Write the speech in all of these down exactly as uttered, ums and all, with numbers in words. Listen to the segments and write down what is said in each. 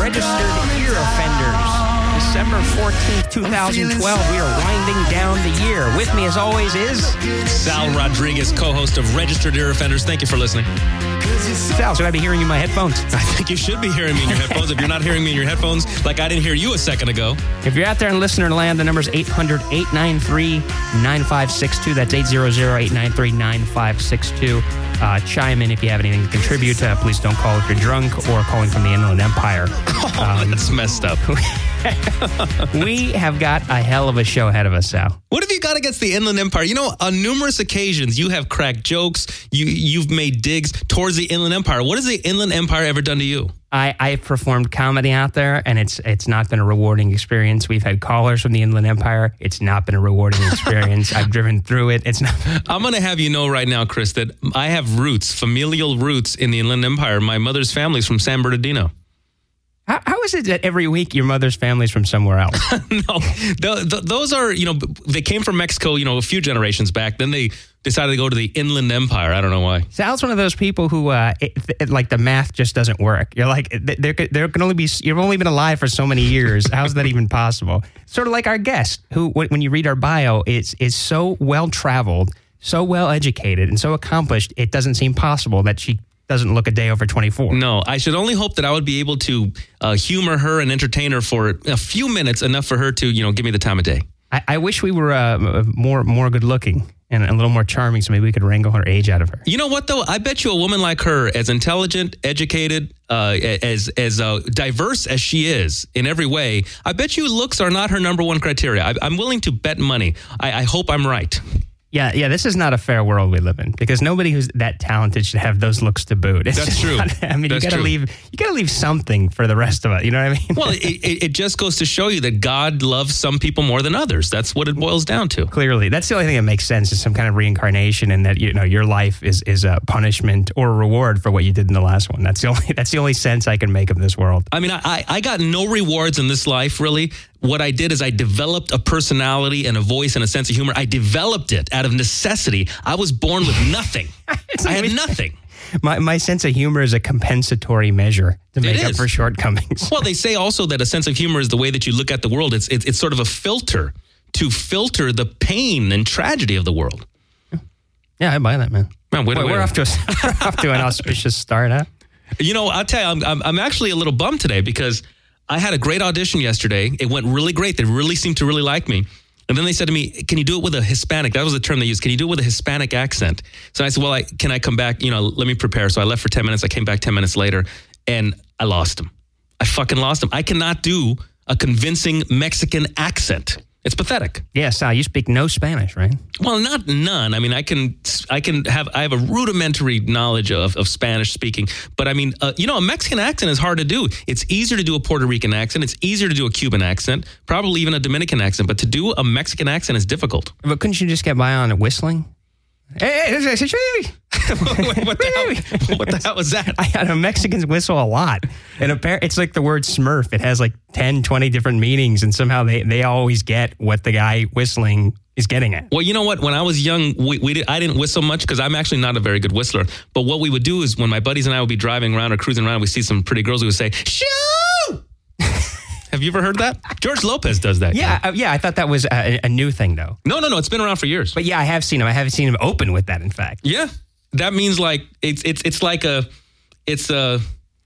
registered ear offenders. December fourteenth, twenty twelve. We are winding down the year. With me, as always, is Sal Rodriguez, co-host of Registered Ear Offenders. Thank you for listening. Sal, should I be hearing you in my headphones? I think you should be hearing me in your headphones. If you're not hearing me in your headphones, like I didn't hear you a second ago. If you're out there in listener land, the number's eight hundred, eight nine three, nine five six two. That's eight hundred, eight nine three, nine five six two. Uh, chime in if you have anything to contribute. Uh, please don't call if you're drunk or calling from the Inland Empire. Oh, um, that's messed up. We have got a hell of a show ahead of us, Sal. What have you got against the Inland Empire? You know, on numerous occasions, you have cracked jokes. You, you've made digs towards the Inland Empire. What has the Inland Empire ever done to you? I, I've performed comedy out there, and it's it's not been a rewarding experience. We've had callers from the Inland Empire. It's not been a rewarding experience. I've driven through it. It's not. I'm going to have you know right now, Chris, that I have roots, familial roots in the Inland Empire. My mother's family's from San Bernardino. How, how is it that every week your mother's family's from somewhere else? No, the, the, those are, you know, they came from Mexico, you know, a few generations back. Then they decided to go to the Inland Empire. I don't know why. Sal's one of those people who, uh, it, it, like, the math just doesn't work. You're like, there, there can only be, you've only been alive for so many years. How's that even possible? Sort of like our guest, who, when you read our bio, is is so well-traveled, so well-educated, and so accomplished, it doesn't seem possible that she doesn't look a day over twenty-four. No, I should only hope that I would be able to uh, humor her and entertain her for a few minutes, enough for her to, you know, give me the time of day. I, I wish we were uh, more more good looking and a little more charming, so maybe we could wrangle her age out of her. You know what, though? I bet you a woman like her, as intelligent, educated, uh, as as uh, diverse as she is in every way, I bet you looks are not her number one criteria. I, I'm willing to bet money. I, I hope I'm right. Yeah, yeah. This is not a fair world we live in, because nobody who's that talented should have those looks to boot. It's That's true. Not, I mean, That's you got to true. leave. You got to leave something for the rest of it. You know what I mean? Well, it, it, it just goes to show you that God loves some people more than others. That's what it boils down to. Clearly, that's the only thing that makes sense, is some kind of reincarnation, and that, you know, your life is is a punishment or a reward for what you did in the last one. That's the only that's the only sense I can make of this world. I mean, I, I got no rewards in this life, really. What I did is I developed a personality and a voice and a sense of humor. I developed it out of necessity. I was born with nothing. I had nothing. My my sense of humor is a compensatory measure to make up is. for shortcomings. Well, they say also that a sense of humor is the way that you look at the world. It's it's, it's sort of a filter to filter the pain and tragedy of the world. Yeah, I buy that, man. Man, wait, Boy, wait, we're off to a, we're off to an auspicious start, huh? You know, I'll tell you, I'm, I'm I'm actually a little bummed today because I had a great audition yesterday. It went really great. They really seemed to really like me. And then they said to me, can you do it with a Hispanic? That was the term they used. Can you do it with a Hispanic accent? So I said, well, I, can I come back? You know, let me prepare. So I left for ten minutes. I came back ten minutes later, and I lost him. I fucking lost him. I cannot do a convincing Mexican accent. It's pathetic. Yeah, Sal, you speak no Spanish, right? Well, not none. I mean, I can, I can have, I have a rudimentary knowledge of, of Spanish speaking, but I mean, uh, you know, a Mexican accent is hard to do. It's easier to do a Puerto Rican accent. It's easier to do a Cuban accent, probably even a Dominican accent, but to do a Mexican accent is difficult. But couldn't you just get by on whistling? Hey, hey, this is Wait, what, the hell, what the hell was that? I know Mexicans whistle a lot. And appar- it's like the word Smurf. It has like ten, twenty different meanings, and somehow they, they always get what the guy whistling is getting at. Well, you know what? When I was young, we, we did, I didn't whistle much because I'm actually not a very good whistler. But what we would do is when my buddies and I would be driving around or cruising around, we see some pretty girls, we would say, shoo! Have you ever heard that? George Lopez does that. Yeah, uh, yeah. I thought that was a, a new thing, though. No, no, no. It's been around for years. But yeah, I have seen him. I have seen him open with that, in fact. Yeah. That means like, it's it's it's like a, it's a,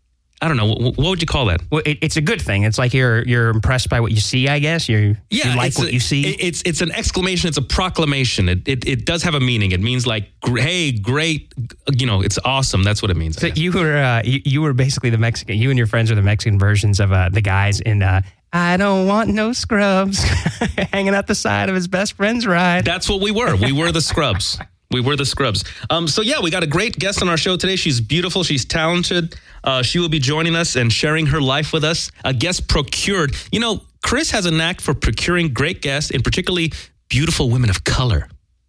I don't know, what, what would you call that? Well, it, it's a good thing. It's like you're you're impressed by what you see, I guess. You're, Yeah, you like it's what a, you see. it- It's it's an exclamation. It's a proclamation. It, it it does have a meaning. It means like, gr- hey, great, you know, it's awesome. That's what it means. I So guess. you were uh, you, you were basically the Mexican. You and your friends are the Mexican versions of uh, the guys in uh, I Don't Want No Scrubs, hanging out the side of his best friend's ride. That's what we were. We were the Scrubs. We were the Scrubs. Um, so yeah, we got a great guest on our show today. She's beautiful. She's talented. Uh, she will be joining us and sharing her life with us. A guest procured. You know, Chris has a knack for procuring great guests, and particularly beautiful women of color.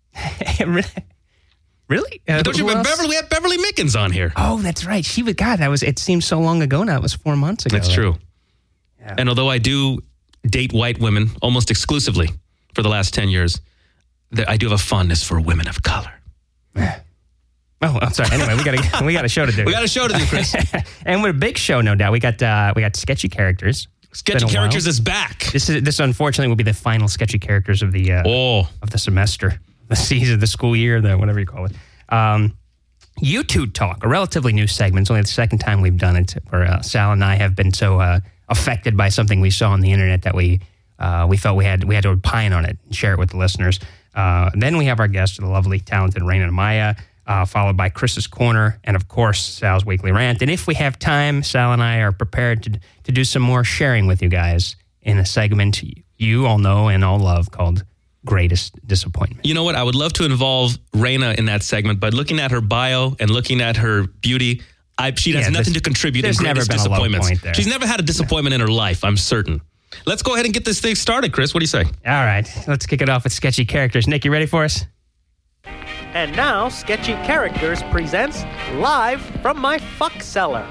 Really? Uh, Don't you who remember else? Beverly? We had Beverly Mickens on here. Oh, that's right. She was God. That was. It seems so long ago now. It was four months ago. That's right? true. Yeah. And although I do date white women almost exclusively for the last ten years, that I do have a fondness for women of color. Well, Oh, I'm sorry. Anyway, we got a we got a show to do. We got a show to do, Chris. And with a big show, no doubt. We got uh, we got sketchy characters. Sketchy Characters is back. This is this unfortunately will be the final sketchy characters of the uh, oh. of the semester, the season, the school year, the whatever you call it. Um, YouTube Talk, a relatively new segment. It's only the second time we've done it. Where uh, Sal and I have been so uh, affected by something we saw on the internet that we uh, we felt we had we had to opine on it and share it with the listeners. Uh, then we have our guest, the lovely, talented Raina Maya. Uh, followed by Chris's Corner, and of course, Sal's Weekly Rant. And if we have time, Sal and I are prepared to to do some more sharing with you guys in a segment you all know and all love called Greatest Disappointment. You know what? I would love to involve Raina in that segment, but looking at her bio and looking at her beauty, I, she has Yeah, nothing this- to contribute in there's never Greatest been a low Disappointments. point there. She's never had a disappointment in her life, I'm certain. Let's go ahead and get this thing started, Chris. What do you say? All right, let's kick it off with sketchy characters. Nick, you ready for us? And now, Sketchy Characters presents Live from My Fuck Cellar.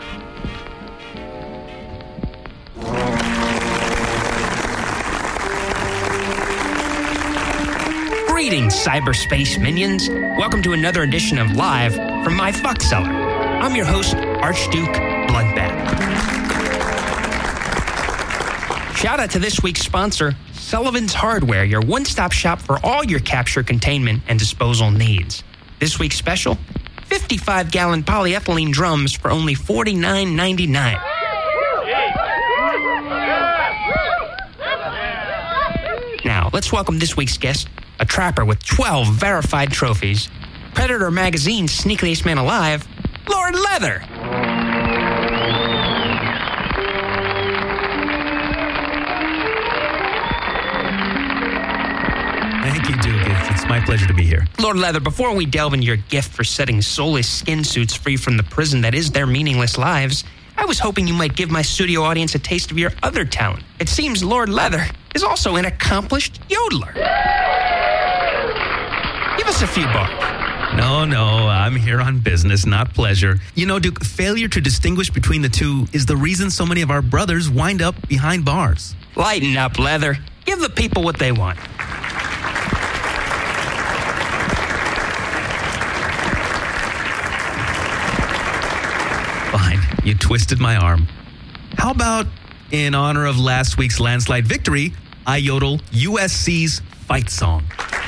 Greetings, cyberspace minions. Welcome to another edition of Live from My Fuck Cellar. I'm your host, Archduke Bloodbath. Shout out to this week's sponsor, Sullivan's Hardware, your one-stop shop for all your capture, containment, and disposal needs. This week's special, fifty-five gallon polyethylene drums for only forty-nine ninety-nine. Now, let's welcome this week's guest, a trapper with twelve verified trophies, Predator Magazine's sneakiest man alive, Lord Leather. Thank you, Duke. It's my pleasure to be here. Lord Leather, before we delve into your gift for setting soulless skin suits free from the prison that is their meaningless lives, I was hoping you might give my studio audience a taste of your other talent. It seems Lord Leather is also an accomplished yodeler. Give us a few bars. No, no, I'm here on business, not pleasure. You know, Duke, failure to distinguish between the two is the reason so many of our brothers wind up behind bars. Lighten up, Leather. Give the people what they want. Fine, you twisted my arm. How about, in honor of last week's landslide victory, I yodel U S C's fight song?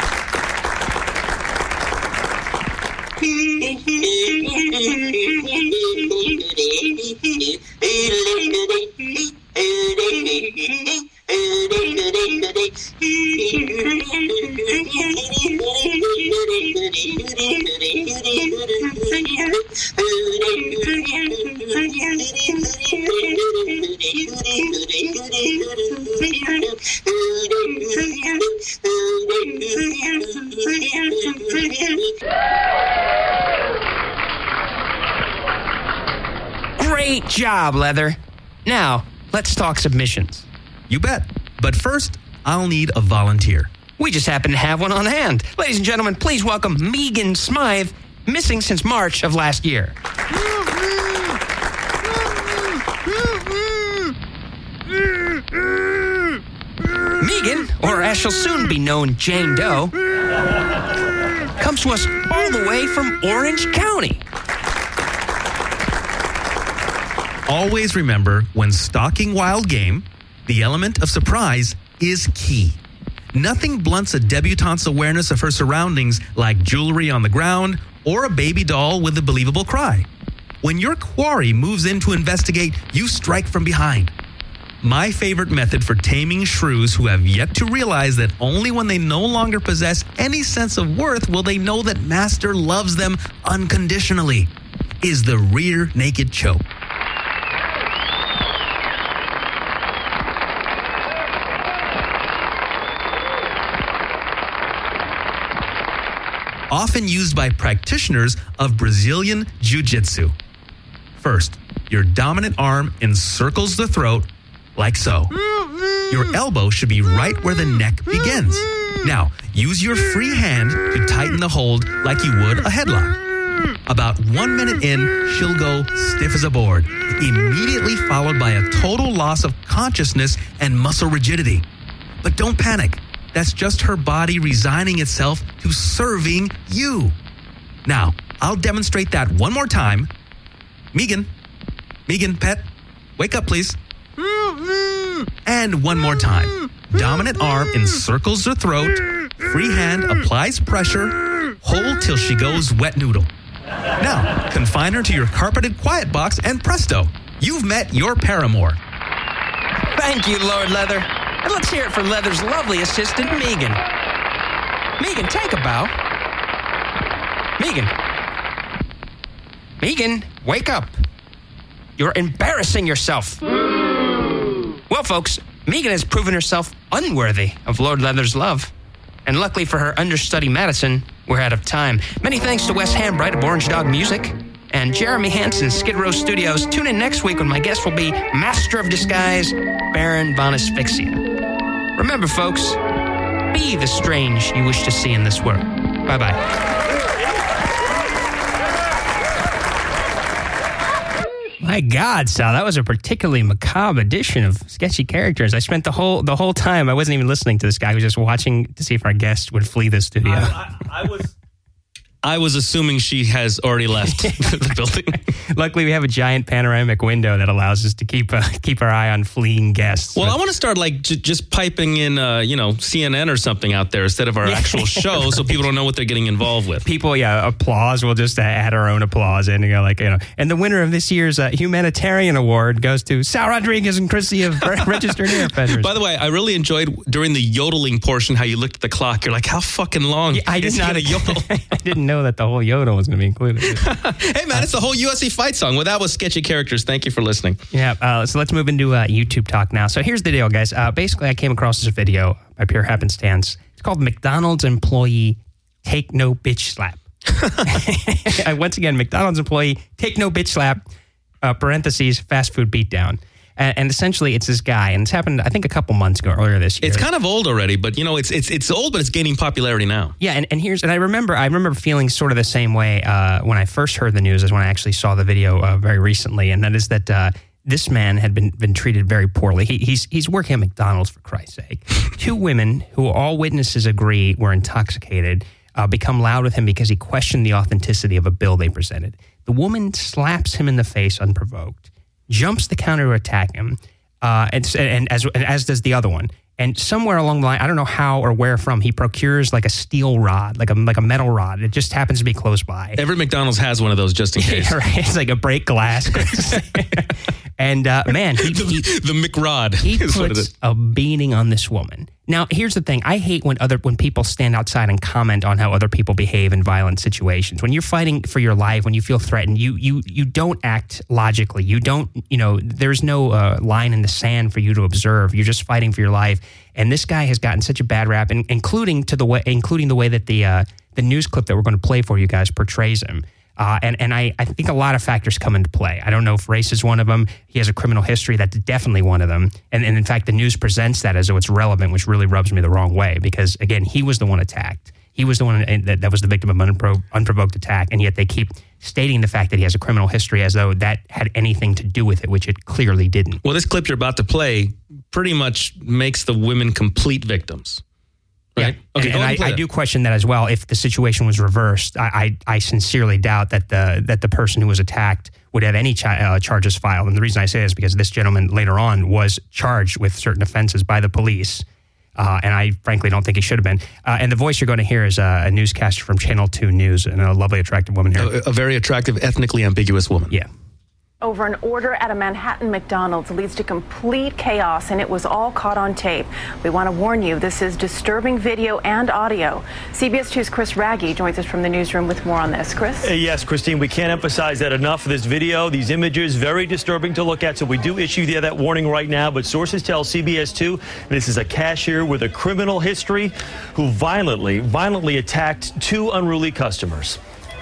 Great job, Leather. Now, let's talk submissions. You bet. But first, I'll need a volunteer. We just happen to have one on hand. Ladies and gentlemen, please welcome Megan Smythe, missing since March of last year. Megan, or as she'll soon be known, Jane Doe, comes to us all the way from Orange County. Always remember, when stalking wild game, the element of surprise is key. Nothing blunts a debutante's awareness of her surroundings like jewelry on the ground or a baby doll with a believable cry. When your quarry moves in to investigate, you strike from behind. My favorite method for taming shrews who have yet to realize that only when they no longer possess any sense of worth will they know that Master loves them unconditionally is the rear naked choke. Often used by practitioners of Brazilian Jiu-Jitsu. First, your dominant arm encircles the throat like so. Your elbow should be right where the neck begins. Now, use your free hand to tighten the hold like you would a headlock. About one minute in, she'll go stiff as a board, immediately followed by a total loss of consciousness and muscle rigidity. But don't panic. That's just her body resigning itself to serving you. Now, I'll demonstrate that one more time. Megan, Megan, pet, wake up, please. And one more time. Dominant arm encircles her throat. Free hand applies pressure. Hold till she goes wet noodle. Now, confine her to your carpeted quiet box and presto, you've met your paramour. Thank you, Lord Leather. And let's hear it for Leather's lovely assistant, Megan. Megan, take a bow. Megan. Megan, wake up. You're embarrassing yourself. Well, folks, Megan has proven herself unworthy of Lord Leather's love. And luckily for her understudy, Madison, we're out of time. Many thanks to Wes Hambright of Orange Dog Music and Jeremy Hansen, Skid Row Studios. Tune in next week when my guest will be Master of Disguise, Baron von Asphyxia. Remember, folks, be the strange you wish to see in this world. Bye-bye. My God, Sal, that was a particularly macabre edition of Sketchy Characters. I spent the whole the whole time, I wasn't even listening to this guy. I was just watching to see if our guest would flee the studio. I, I, I was... I was assuming she has already left the building. Luckily, we have a giant panoramic window that allows us to keep uh, keep our eye on fleeing guests. Well, but, I want to start like j- just piping in, uh, you know, C N N or something out there instead of our Yeah. actual show, Right. so people don't know what they're getting involved with. people, yeah, applause. We'll just uh, add our own applause in and go like, you know. And the winner of this year's uh, humanitarian award goes to Sal Rodriguez and Chrissy of Registered Air Offenders. By the way, I really enjoyed during the yodeling portion how you looked at the clock. You're like, how fucking long Yeah, I did is he not gonna yodel? I didn't know that the whole yodel was going to be included. Hey, man, it's the whole U F C fight song. Well, that was Sketchy Characters. Thank you for listening. Yeah, uh, so let's move into uh, YouTube talk now. So here's the deal, guys. Uh, basically, I came across this video by pure happenstance. It's called McDonald's Employee Take No Bitch Slap. uh, once again, McDonald's Employee Take No Bitch Slap, uh, parentheses, fast food beatdown. And, and essentially, it's this guy, and it's happened, I think, a couple months ago, earlier this year. It's kind of old already, but, you know, it's it's it's old, but it's gaining popularity now. Yeah, and, and here's, and I remember, I remember feeling sort of the same way uh, when I first heard the news as when I actually saw the video uh, very recently, and that is that uh, this man had been been treated very poorly. He, he's he's working at McDonald's, for Christ's sake. Two women, who all witnesses agree were intoxicated, uh, become loud with him because he questioned the authenticity of a bill they presented. The woman slaps him in the face unprovoked, jumps the counter to attack him, uh, and, and as and as does the other one. And somewhere along the line, I don't know how or where from, he procures like a steel rod, like a like a metal rod. It just happens to be close by. Every McDonald's has one of those just in case. Yeah, right. It's like a break glass. And uh, man, he, he, the McRod he is what it puts is. a beating on this woman. Now, here's the thing. I hate when other when people stand outside and comment on how other people behave in violent situations. When you're fighting for your life, when you feel threatened, you you you don't act logically. You don't, you know, there's no uh, line in the sand for you to observe. You're just fighting for your life. And this guy has gotten such a bad rap, and, including to the way, including the way that the uh, the news clip that we're going to play for you guys portrays him. Uh, and and I, I think a lot of factors come into play. I don't know if race is one of them. He has a criminal history. That's definitely one of them. And, and in fact, the news presents that as though it's relevant, which really rubs me the wrong way. Because, again, he was the one attacked. He was the one that, that was the victim of an unpro- unprovoked attack. And yet they keep stating the fact that he has a criminal history as though that had anything to do with it, which it clearly didn't. Well, this clip you're about to play pretty much makes the women complete victims. Right? Yeah. Okay, and and I, I do question that as well. If the situation was reversed, I, I, I sincerely doubt that the that the person who was attacked would have any chi- uh, charges filed. And the reason I say is because this gentleman later on was charged with certain offenses by the police. Uh, and I frankly don't think he should have been. Uh, and the voice you're going to hear is uh, a newscaster from Channel two News, and a lovely, attractive woman here. A, a very attractive, ethnically ambiguous woman. Yeah. Over an order at a Manhattan McDonald's leads to complete chaos, and it was all caught on tape. We want to warn you, this is disturbing video and audio. C B S two's Chris Raggi joins us from the newsroom with more on this. Chris? Uh, yes, Christine, we can't emphasize that enough. This video, these images, very disturbing to look at, so we do issue the, that warning right now. But sources tell C B S two this is a cashier with a criminal history who violently, violently attacked two unruly customers.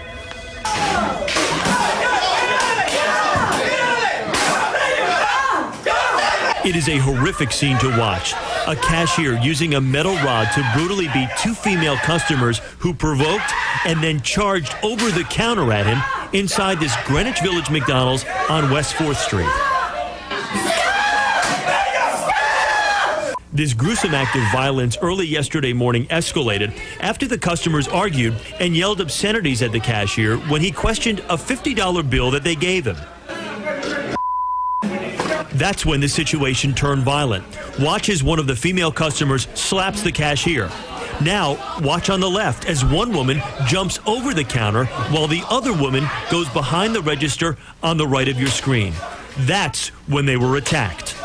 It is a horrific scene to watch. A cashier using a metal rod to brutally beat two female customers who provoked and then charged over the counter at him inside this Greenwich Village McDonald's on West fourth Street. This gruesome act of violence early yesterday morning escalated after the customers argued and yelled obscenities at the cashier when he questioned a fifty dollar bill that they gave him. That's when the situation turned violent. Watch as one of the female customers slaps the cashier. Now, watch on the left as one woman jumps over the counter while the other woman goes behind the register on the right of your screen. That's when they were attacked.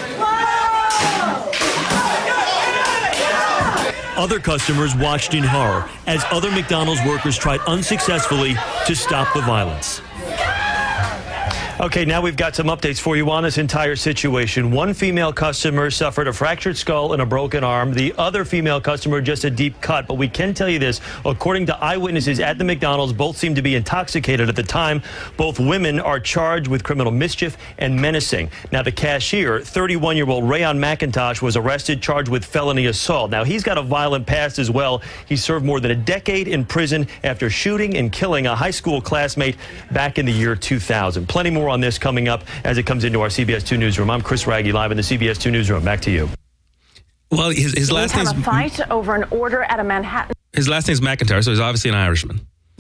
Other customers watched in horror as other McDonald's workers tried unsuccessfully to stop the violence. Okay, now we've got some updates for you on this entire situation. One female customer suffered a fractured skull and a broken arm. The other female customer just a deep cut. But we can tell you this, according to eyewitnesses at the McDonald's, both seemed to be intoxicated at the time. Both women are charged with criminal mischief and menacing. Now, the cashier, thirty-one-year-old Rayon McIntosh, was arrested, charged with felony assault. Now, he's got a violent past as well. He served more than a decade in prison after shooting and killing a high school classmate back in the year two thousand. Plenty more on this coming up as it comes into our C B S two newsroom. I'm Chris Raggi, live in the C B S two newsroom. Back to you. Well, his, his last name is a fight over an order at a Manhattan. His last name is McIntyre, so he's obviously an Irishman.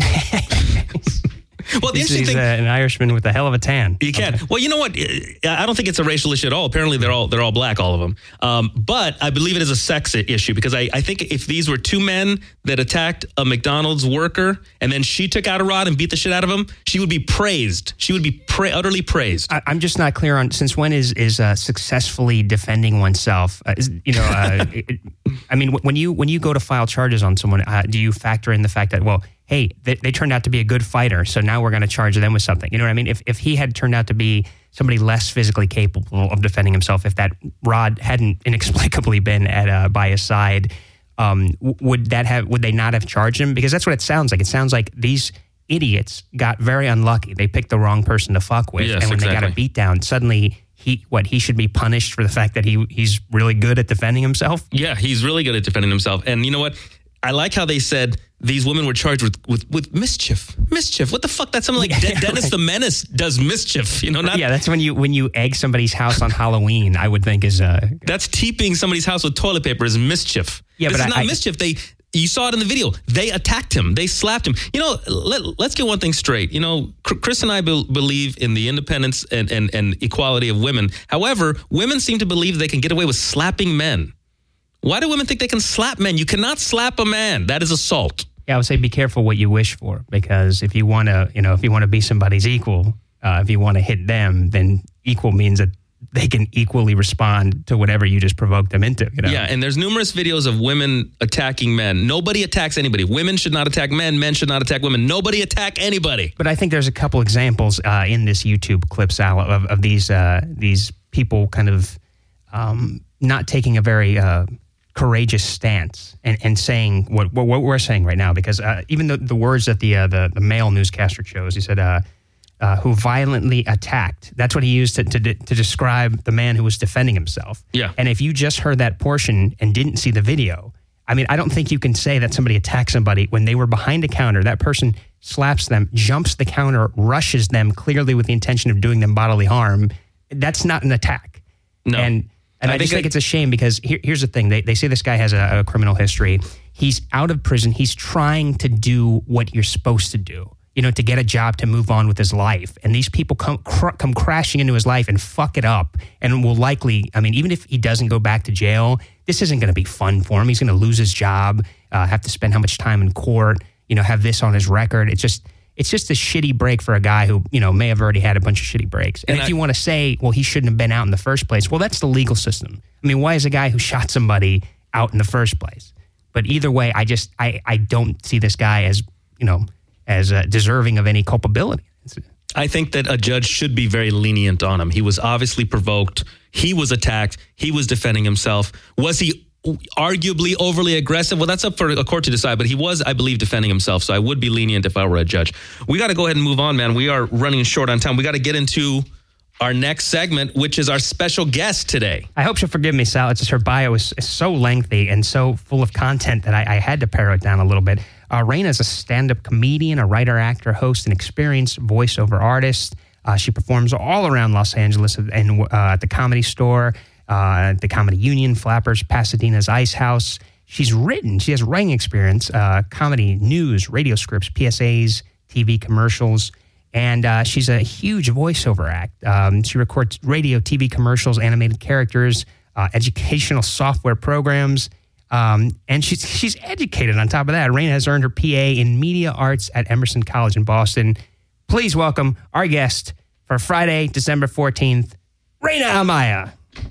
Well, the he's, interesting he's thing, uh, an Irishman with a hell of a tan. You can. Okay. Well, you know what? I don't think it's a racial issue at all. Apparently, they're all they're all black, all of them. Um, but I believe it is a sex issue because I, I think if these were two men that attacked a McDonald's worker and then she took out a rod and beat the shit out of him, she would be praised. She would be pra- utterly praised. I, I'm just not clear on since when is is uh, successfully defending oneself. Uh, is, you know, uh, it, I mean, when you when you go to file charges on someone, uh, do you factor in the fact that well, hey, they, they turned out to be a good fighter, so now we're going to charge them with something. You know what I mean? If if he had turned out to be somebody less physically capable of defending himself, if that rod hadn't inexplicably been at uh, by his side, um, would that have would they not have charged him? Because that's what it sounds like. It sounds like these idiots got very unlucky. They picked the wrong person to fuck with, yes, and when exactly. they got a beat down, suddenly he what he should be punished for the fact that he he's really good at defending himself. Yeah, he's really good at defending himself. And you know what? I like how they said these women were charged with, with, with mischief. Mischief. What the fuck? That's something like De- Yeah, Dennis right. the Menace does mischief. You know, not Yeah, that's when you when you egg somebody's house on Halloween. I would think is uh that's teeping somebody's house with toilet paper is mischief. Yeah, this but is I- not I- mischief. They you saw it in the video. They attacked him. They slapped him. You know, let, let's get one thing straight. You know, Chris and I be- believe in the independence and, and, and equality of women. However, women seem to believe they can get away with slapping men. Why do women think they can slap men? You cannot slap a man. That is assault. Yeah, I would say be careful what you wish for, because if you want to, you know, if you want to be somebody's equal, uh, if you want to hit them, then equal means that they can equally respond to whatever you just provoked them into. You know? Yeah, and there's numerous videos of women attacking men. Nobody attacks anybody. Women should not attack men. Men should not attack women. Nobody attack anybody. But I think there's a couple examples uh, in this YouTube clip, Sal, of, of these uh, these people kind of um, not taking a very uh, courageous stance and, and saying what, what what we're saying right now, because uh, even the, the words that the, uh, the the male newscaster chose, he said, uh, uh, who violently attacked. That's what he used to, to to describe the man who was defending himself. Yeah. And if you just heard that portion and didn't see the video, I mean, I don't think you can say that somebody attacked somebody when they were behind a counter. That person slaps them, jumps the counter, rushes them clearly with the intention of doing them bodily harm. That's not an attack. No. And And I, I just think, think it's a shame because here, here's the thing. They, they say this guy has a, a criminal history. He's out of prison. He's trying to do what you're supposed to do, you know, to get a job, to move on with his life. And these people come cr- come crashing into his life and fuck it up and will likely, I mean, even if he doesn't go back to jail, this isn't going to be fun for him. He's going to lose his job, uh, have to spend how much time in court, you know, have this on his record. It's just... It's just a shitty break for a guy who, you know, may have already had a bunch of shitty breaks. And, and if I, you want to say, well, he shouldn't have been out in the first place, well, that's the legal system. I mean, why is a guy who shot somebody out in the first place? But either way, I just, I, I don't see this guy as, you know, as uh, deserving of any culpability. I think that a judge should be very lenient on him. He was obviously provoked. He was attacked. He was defending himself. Was he arguably overly aggressive? Well, that's up for a court to decide, but he was, I believe, defending himself, so I would be lenient if I were a judge. We got to go ahead and move on, man. We are running short on time. We got to get into our next segment, which is our special guest today. I hope she'll forgive me, Sal. It's just her bio is, is so lengthy and so full of content that I, I had to pare it down a little bit. Uh, Raina is a stand-up comedian, a writer, actor, host, and experienced voiceover artist. Uh, she performs all around Los Angeles and uh, at the Comedy Store, uh, the Comedy Union, Flappers, Pasadena's Ice House. She's written, she has writing experience, uh, comedy, news, radio scripts, P S As, T V commercials, and uh, she's a huge voiceover act. Um, she records radio, T V commercials, animated characters, uh, educational software programs, um, and she's she's educated on top of that. Raina has earned her P A in Media Arts at Emerson College in Boston. Please welcome our guest for Friday, December fourteenth, Raina Amaya.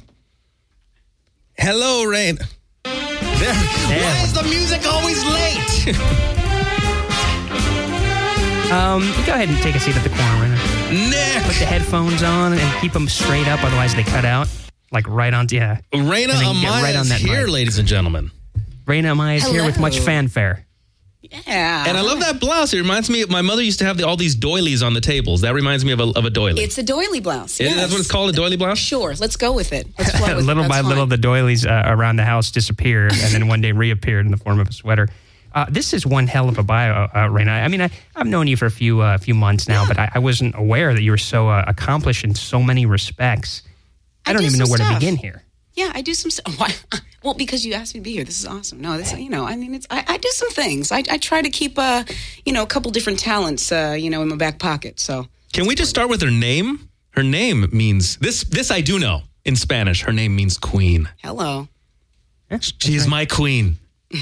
Hello, Raina. There. Why is the music always late? um, go ahead and take a seat at the corner, Raina. Nick! Put the headphones on and keep them straight up, otherwise they cut out. Like right on, yeah. Raina Amaya right is here, mic. Ladies and gentlemen. Raina Amaya is Hello. here with much fanfare. Yeah. And I love that blouse. It reminds me of my mother used to have the, all these doilies on the tables. That reminds me of a, of a doily. It's a doily blouse. It, Yes. That's what it's called, a doily blouse? Sure. Let's go with it. Let's flow with little it. by That's little, fine. the doilies uh, around the house disappeared and then one day reappeared in the form of a sweater. Uh, this is one hell of a bio, uh, Raina. I mean, I, I've known you for a few uh, few months now, yeah. but I, I wasn't aware that you were so uh, accomplished in so many respects. I, I don't do even know where stuff. to begin here. Yeah, I do some stuff. Why? Well, because you asked me to be here. This is awesome. No, this, you know, I mean, it's. I, I do some things. I, I try to keep, uh, you know, a couple different talents, uh, you know, in my back pocket. So, can we just start with her name? Her name means this. This I do know in Spanish. Her name means queen. Hello. She is my queen.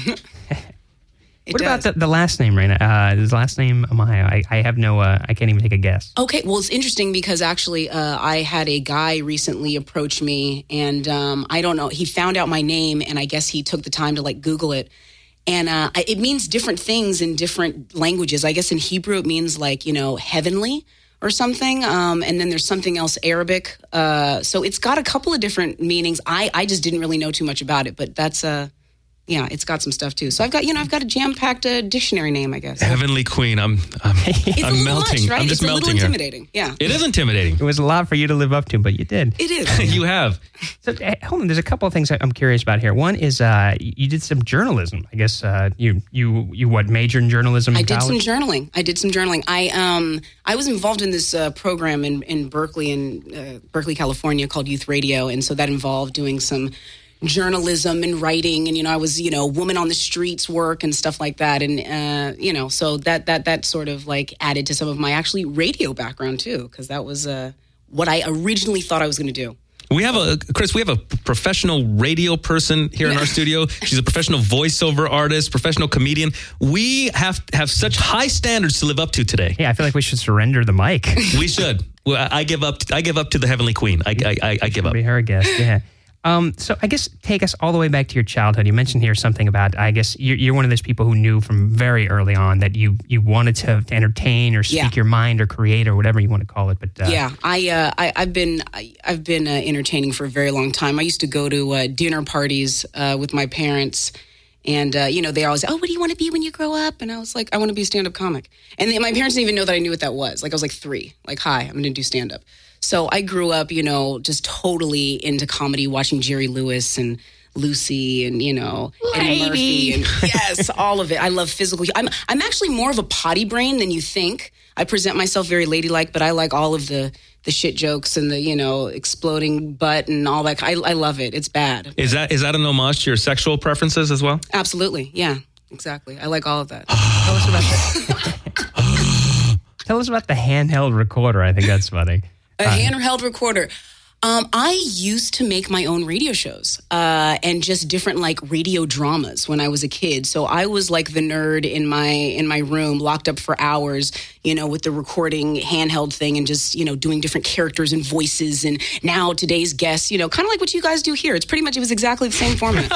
It what does. about the, the last name, Raina? Uh, his last name, Amaya. I, I have no, uh, I can't even take a guess. Okay, well, it's interesting because actually uh, I had a guy recently approach me and um, I don't know, he found out my name and I guess he took the time to like Google it. And uh, it means different things in different languages. I guess in Hebrew it means like, you know, heavenly or something. Um, and then there's something else, Arabic. Uh, so it's got a couple of different meanings. I, I just didn't really know too much about it, but that's a... Uh, Yeah, it's got some stuff too. So I've got, you know, I've got a jam-packed uh, dictionary name, I guess. Heavenly Queen. I'm, I'm, it's I'm a little melting. Much, right? I'm just it's melting a little here. intimidating. Yeah, it is intimidating. It was a lot for you to live up to, but you did. It is. You have. So, uh, hold on. There's a couple of things I'm curious about here. One is uh, you did some journalism. I guess uh, you you you what major in journalism? In I did college? some journaling. I did some journaling. I um I was involved in this uh, program in in Berkeley in uh, Berkeley, California called Youth Radio, and so that involved doing some journalism and writing, and you know I was you know woman on the streets work and stuff like that, and uh, you know so that that that sort of like added to some of my actually radio background too, because that was uh, what I originally thought I was going to do. We have a, Chris, we have a professional radio person here in our studio. She's a professional voiceover artist, professional comedian. We have have such high standards to live up to today. Yeah, I feel like we should surrender the mic. We should. Well, I give up. I give up to the Heavenly Queen. I, I, I, I give up. Be her guest, yeah. Um, so I guess take us all the way back to your childhood. You mentioned here something about, I guess you're, you're one of those people who knew from very early on that you, you wanted to, to entertain or speak yeah. your mind or create or whatever you want to call it. But uh, yeah, I, uh, I I've been I, I've been uh, entertaining for a very long time. I used to go to uh, dinner parties uh, with my parents, and uh, you know they always, oh, what do you want to be when you grow up? And I was like, I want to be a stand-up comic. And they, my parents didn't even know that I knew what that was. Like I was like three. Like, hi, I'm going to do stand-up. So I grew up, you know, just totally into comedy, watching Jerry Lewis and Lucy and, you know, Eddie Murphy. And, yes, all of it. I love physical. I'm I'm actually more of a potty brain than you think. I present myself very ladylike, but I like all of the, the shit jokes and the, you know, exploding butt and all that. I, I love it. It's bad. Is that is that an homage to your sexual preferences as well? Absolutely. Yeah, exactly. I like all of that. Tell us about that. Tell us about the handheld recorder. I think that's funny. A handheld recorder. Um, I used to make my own radio shows uh, and just different like radio dramas when I was a kid. So I was like the nerd in my in my room, locked up for hours, you know, with the recording handheld thing and just, you know, doing different characters and voices. And now today's guests, you know, kind of like what you guys do here. It's pretty much, it was exactly the same format.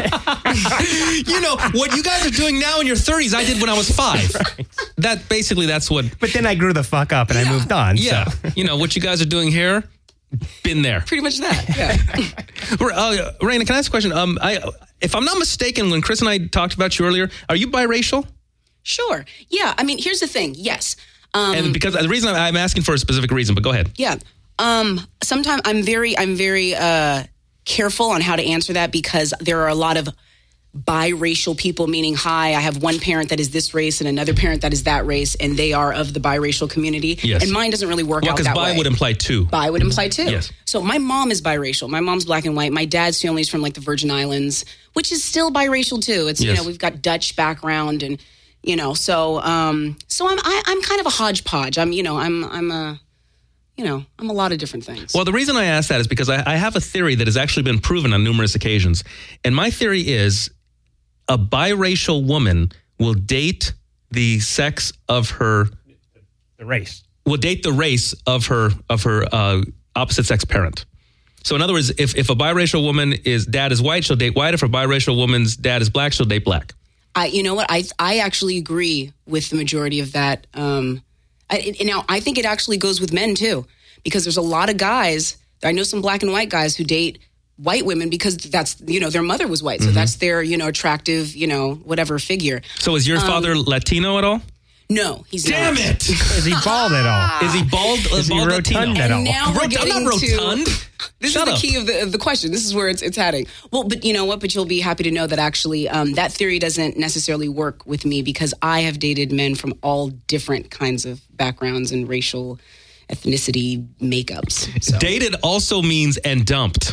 You know, what you guys are doing now in your thirties, I did when I was five. Right. That basically, that's what. But then I grew the fuck up and yeah. I moved on. Yeah. So. You know, what you guys are doing here, been there. Pretty much that, yeah. uh, Raina, can I ask a question? Um, I, if I'm not mistaken, when Chris and I talked about you earlier, are you biracial? Sure. Yeah. I mean, here's the thing. Yes. Um, and because the reason I'm asking for a specific reason, but go ahead. Yeah. Um, sometimes I'm very, I'm very uh, careful on how to answer that because there are a lot of biracial people, meaning, hi, I have one parent that is this race and another parent that is that race, and they are of the biracial community. Yes. And mine doesn't really work Well, out because that bi way. would imply two. Bi would imply two. Yes. So my mom is biracial. My mom's black and white. My dad's family is from like the Virgin Islands, which is still biracial too. It's, Yes. you know, we've got Dutch background and, you know, so um, so I'm I, I'm kind of a hodgepodge. I'm, you know, I'm I'm a, you know, I'm a lot of different things. Well, the reason I ask that is because I, I have a theory that has actually been proven on numerous occasions. And my theory is a biracial woman will date the sex of her, The race. will date the race of her, of her uh, opposite sex parent. So in other words, if, if a biracial woman is dad is white, she'll date white. If a biracial woman's dad is black, she'll date black. I, you know what? I I actually agree with the majority of that. Um, I, it, now, I think it actually goes with men, too, because there's a lot of guys. I know some black and white guys who date white women because that's, you know, their mother was white. So Mm-hmm. that's their, you know, attractive, you know, whatever figure. So is your father Latino at all? No, he's Damn not. it! Is he bald at all? Is he bald? Uh, Is he bald rotund Latino? at all? And now we're Rot- I'm getting not to rotund. this Shut is the up. key of the of the question. This is where it's it's heading. Well, but you know what? But you'll be happy to know that actually um, that theory doesn't necessarily work with me because I have dated men from all different kinds of backgrounds and racial ethnicity makeups. So. Dated also means and dumped.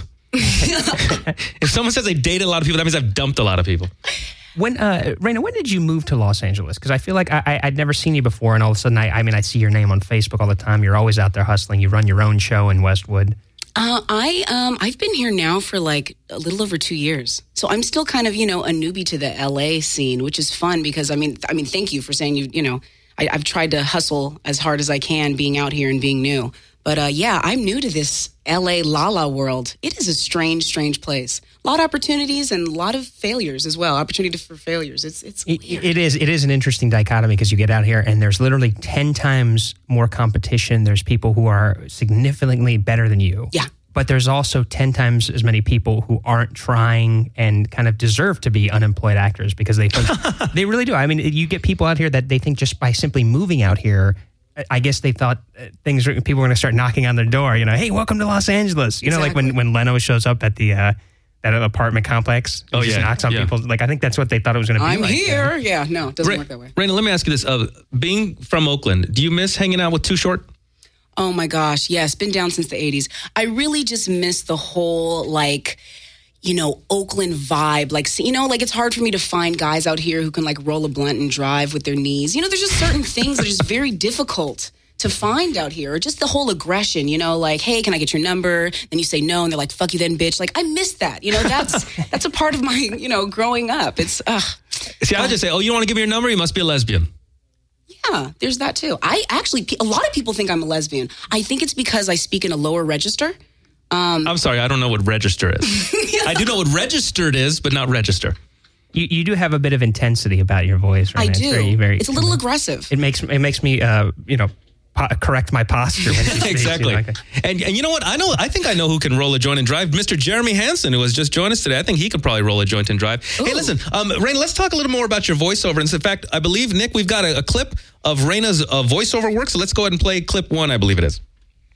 If someone says they dated a lot of people, that means I've dumped a lot of people. When, uh, Raina, when did you move to Los Angeles? Because I feel like I, I, I'd never seen you before, and all of a sudden, I, I mean, I see your name on Facebook all the time. You're always out there hustling. You run your own show in Westwood. Uh, I um I've been here now for like a little over two years, so I'm still kind of you know a newbie to the L A scene, which is fun because I mean I mean thank you for saying you you know I, I've tried to hustle as hard as I can being out here and being new, but uh, yeah, I'm new to this L A la la world. It is a strange strange place. A lot of opportunities and a lot of failures as well. Opportunity for failures. It's it's It, weird. it is it is an interesting dichotomy because you get out here and there's literally ten times more competition. There's people who are significantly better than you. Yeah. But there's also ten times as many people who aren't trying and kind of deserve to be unemployed actors because they think they really do. I mean, you get people out here that they think just by simply moving out here, I guess they thought uh, things were, people were going to start knocking on their door. You know, hey, welcome to Los Angeles. You know, like when when Leno shows up at the uh, that apartment complex. He Oh, just yeah, knocks on yeah. people. Like I think that's what they thought it was going to be. I'm like. here. Yeah, no, it doesn't Ra- work that way. Raina, let me ask you this. Uh, being from Oakland, do you miss hanging out with Too Short? Oh my gosh, yes, been down since the eighties. I really just miss the whole like, you know, Oakland vibe. Like, you know, like it's hard for me to find guys out here who can like roll a blunt and drive with their knees. You know, there's just certain things that are just very difficult to find out here. Or just the whole aggression, you know, like, hey, can I get your number? Then you say no, and they're like, fuck you then, bitch. Like, I miss that. You know, that's that's a part of my, you know, growing up. It's, ugh. See, I would just say, oh, you don't want to give me your number? You must be a lesbian. Yeah, there's that too. I actually, a lot of people think I'm a lesbian. I think it's because I speak in a lower register. Um, I'm sorry, I don't know what register is. I do know what registered is, but not register. You, you do have a bit of intensity about your voice. Right? I It's do. very, very, it's a little aggressive. It makes it makes me, uh, you know, po- correct my posture. When she speaks, Exactly. you know, like- And and you know what? I know. I think I know who can roll a joint and drive. Mister Jeremy Hansen, who has just joined us today. I think he could probably roll a joint and drive. Hey, Ooh. listen, um, Raina, let's talk a little more about your voiceover. And in fact, I believe, Nick, we've got a, a clip of Raina's uh, voiceover work. So let's go ahead and play clip one, I believe it is.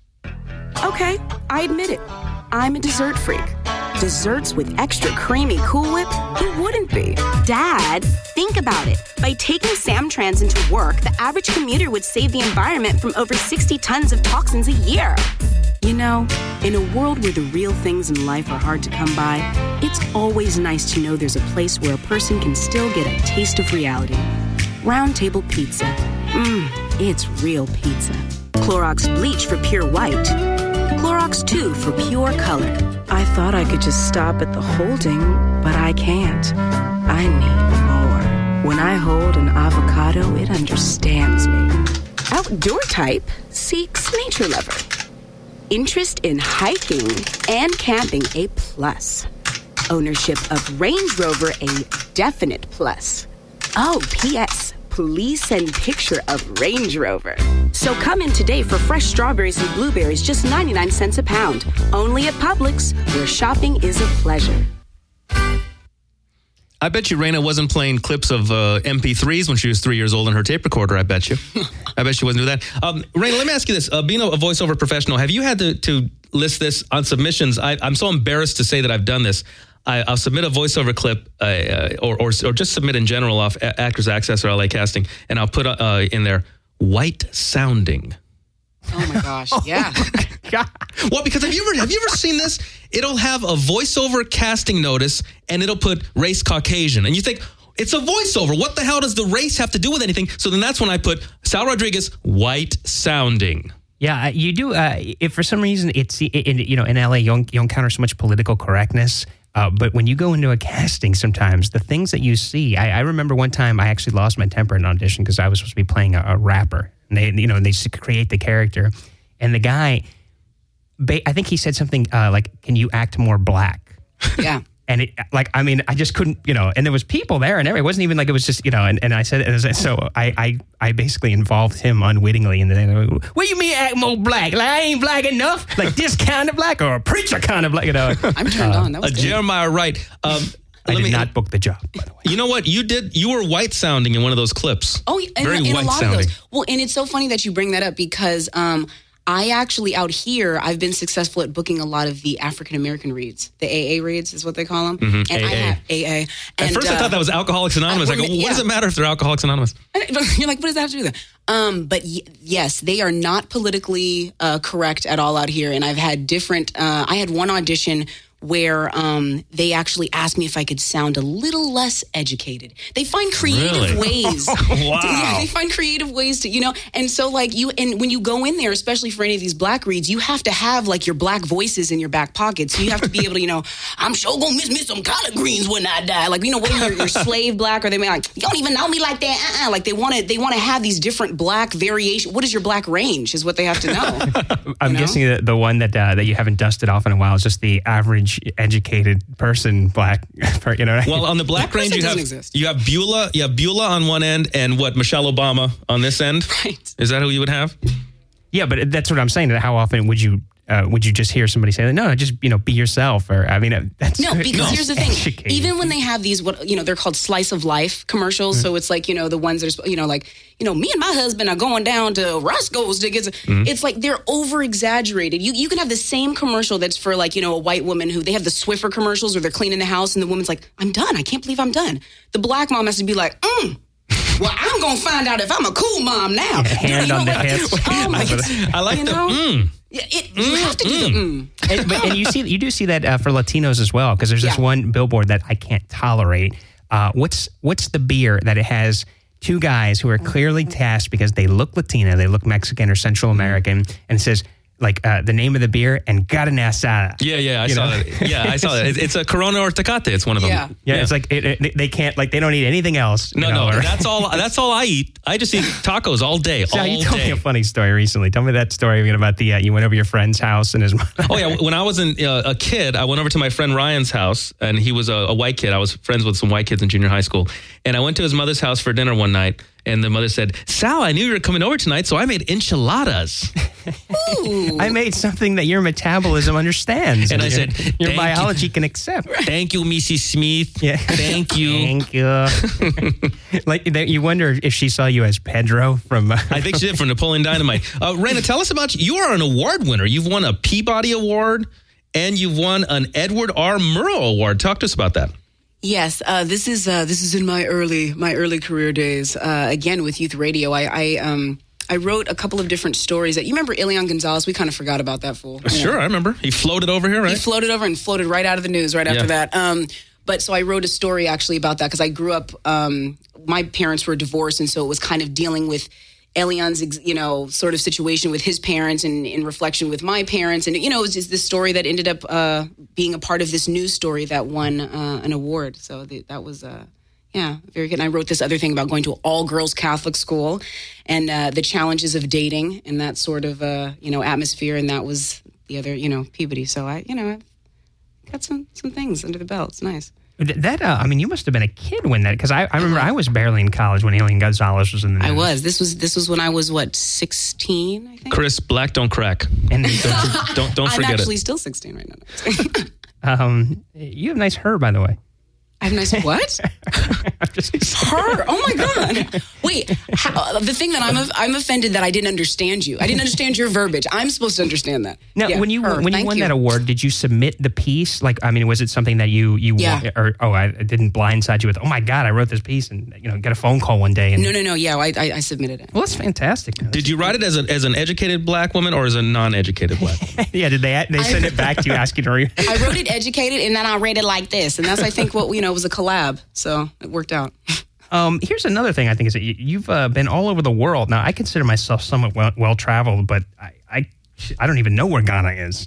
Okay, I admit it. I'm a dessert freak. Desserts with extra creamy Cool Whip? Who wouldn't be? Dad, think about it. By taking Samtrans into work, the average commuter would save the environment from over sixty tons of toxins a year. You know, in a world where the real things in life are hard to come by, it's always nice to know there's a place where a person can still get a taste of reality. Round Table Pizza. Mmm, it's real pizza. Clorox Bleach for pure white. Clorox two for pure color. I thought I could just stop at the holding, but I can't. I need more. When I hold an avocado, it understands me. Outdoor type seeks nature lover. Interest in hiking and camping a plus. Ownership of Range Rover a definite plus. Oh, P S Please send picture of Range Rover. So come in today for fresh strawberries and blueberries, just ninety-nine cents a pound. Only at Publix, where shopping is a pleasure. I bet you Raina wasn't playing clips of uh, M P threes when she was three years old on her tape recorder. I bet you. I bet she wasn't doing that. Um, Raina, let me ask you this. Uh, being a, a voiceover professional, have you had to, to list this on submissions? I, I'm so embarrassed to say that I've done this. I, I'll submit a voiceover clip, uh, uh, or, or or just submit in general off A- Actors Access or L A Casting, and I'll put uh, in there white sounding. Oh my gosh, yeah. Well, because have you ever have you ever seen this? It'll have a voiceover casting notice, and it'll put race Caucasian, and you think it's a voiceover. What the hell does the race have to do with anything? So then that's when I put Sal Rodriguez white sounding. Yeah, you do. Uh, if for some reason it's in, you know in L A you don't, you don't encounter so much political correctness. Uh, but when you go into a casting, sometimes the things that you see, I, I remember one time I actually lost my temper in an audition because I was supposed to be playing a, a rapper, and they, you know, and they just create the character, and the guy, I think he said something uh, like, "Can you act more black?" Yeah. And it, like, I mean, I just couldn't, you know, and there was people there and everything. It wasn't even like it was just, you know, and, and I said, and so I, I, I basically involved him unwittingly in the, what do you mean act more black? Like, I ain't black enough? Like this kind of black or a preacher kind of black, you know? I'm turned uh, on. That was uh, good. Jeremiah Wright. Um, I did me, not book the job, by the way. You know what? You did, you were white sounding in one of those clips. Oh, and, Very and white a lot sounding. of those. Well, and it's so funny that you bring that up because, um, I actually, out here, I've been successful at booking a lot of the African-American reads. The A A reads is what they call them. Mm-hmm. And A A. I have A A. At And, first, uh, I thought that was Alcoholics Anonymous. I, I go, what yeah. does it matter if they're Alcoholics Anonymous? You're like, what does that have to do with it? Um, but y- yes, they are not politically uh, correct at all out here. And I've had different, uh, I had one audition where um, they actually asked me if I could sound a little less educated. They find creative Really? ways. Wow. To, yeah, they find creative ways to, you know, and so like you, and when you go in there, especially for any of these black reads, you have to have like your black voices in your back pocket. So you have to be able to, you know, I'm sure gonna miss me some collard greens when I die. Like, you know, whether you're, you're slave black or they may like, you don't even know me like that. Uh-uh. Like they want to, they want to have these different black variation. What is your black range is what they have to know. I'm you know? guessing that the one that uh, that you haven't dusted off in a while is just the average educated person, black, you know. Well, on the black range, you have exist. you have Beulah, you have Beulah on one end, and what Michelle Obama on this end. Right. Is that who you would have? Yeah, but that's what I'm saying. How often would you uh, would you just hear somebody say, "No, just you know, be yourself"? Or I mean, uh, that's No, because no. here's the thing. Educated. Even when they have these, what you know, they're called slice of life commercials. Mm-hmm. So it's like, you know, the ones that are, you know, like, you know, me and my husband are going down to Roscoe's to get. Mm-hmm. It's like they're over exaggerated. You you can have the same commercial that's for like, you know, a white woman who they have the Swiffer commercials where they're cleaning the house and the woman's like, "I'm done. I can't believe I'm done." The black mom has to be like, "Mm. Well, I'm gonna find out if I'm a cool mom now." Yeah, hand you know, on the like, hips. Oh my God. I like you the know? mm. Yeah, it, you have to do the mm. and, but, and you see, you do see that uh, for Latinos as well, because there's this Yeah. one billboard that I can't tolerate. Uh, what's what's the beer that it has two guys who are clearly tasked because they look Latina, they look Mexican or Central American, and it says like uh, the name of the beer and carne asada. Yeah, yeah, I You saw know? that. Yeah, I saw that. It's, it's a Corona or Tecate. It's one of them. Yeah. Yeah, it's like it, it, they can't like they don't eat anything else. No, you know, no, or- that's all. That's all I eat. I just eat tacos all day. So all you told day. me a funny story recently. Tell me that story again about the uh, you went over your friend's house and his mom. Oh yeah, when I was in, uh, a kid, I went over to my friend Ryan's house, and he was a, a white kid. I was friends with some white kids in junior high school, and I went to his mother's house for dinner one night, and the mother said, "Sal, I knew you were coming over tonight, so I made enchiladas." I made something that your metabolism understands, And I your- said, your "Thank you." biology can accept. Thank you, Missus Smith. Yeah. Thank you. Thank you. Like that, you wonder if she saw you as Pedro from. Uh, I think she did for Napoleon Dynamite. Uh, Raina, tell us about you. You are an award winner. You've won a Peabody Award, and you've won an Edward R. Murrow Award. Talk to us about that. Yes, uh, this is uh, this is in my early my early career days. Uh, again with youth radio, I, I um I wrote a couple of different stories. That you remember Elian Gonzalez? We kind of forgot about that fool. You Sure, know? I remember. He floated over here, right? He floated over and floated right out of the news right after Yeah. that. Um, but so I wrote a story actually about that because I grew up. Um, my parents were divorced, and so it was kind of dealing with Elian's, you know, sort of situation with his parents and in reflection with my parents. And, you know, it was just this story that ended up uh, being a part of this news story that won uh, an award. So the, that was, uh, yeah, very good. And I wrote this other thing about going to an all-girls Catholic school and uh, the challenges of dating and that sort of, uh, you know, atmosphere. And that was the other, you know, Peabody. So I, you know, I've got some, some things under the belt. It's nice. that uh, I mean, you must have been a kid when that because I, I remember I was barely in college when Elian Gonzalez was in the news. I was. This was this was when I was what sixteen, I think. Chris, black don't crack. And Don't don't, don't I'm forget actually it. still sixteen right now. um, you have nice hair, by the way. I have nice what? Her? Oh my God! Wait, how, the thing that I'm I'm offended that I didn't understand you. I didn't understand your verbiage. I'm supposed to understand that. Now, Yeah, when you her. when you Thank won you. that award, did you submit the piece? Like, I mean, was it something that you you Yeah. wa- or oh, I it didn't blindside you with? Oh my God, I wrote this piece, and you know, got a phone call one day. And No, no, no. Yeah, I I, I submitted it. well, that's fantastic. man. Did you write it as, a, as an educated black woman or as a non-educated black woman? yeah, did they they send it back to you asking to read? I wrote it educated, and then I read it like this, and that's I think what you know was a collab, so it worked out. Um, here's another thing I think is that you, you've uh, been all over the world. Now, I consider myself somewhat well, well traveled, but I, I I don't even know where Ghana is.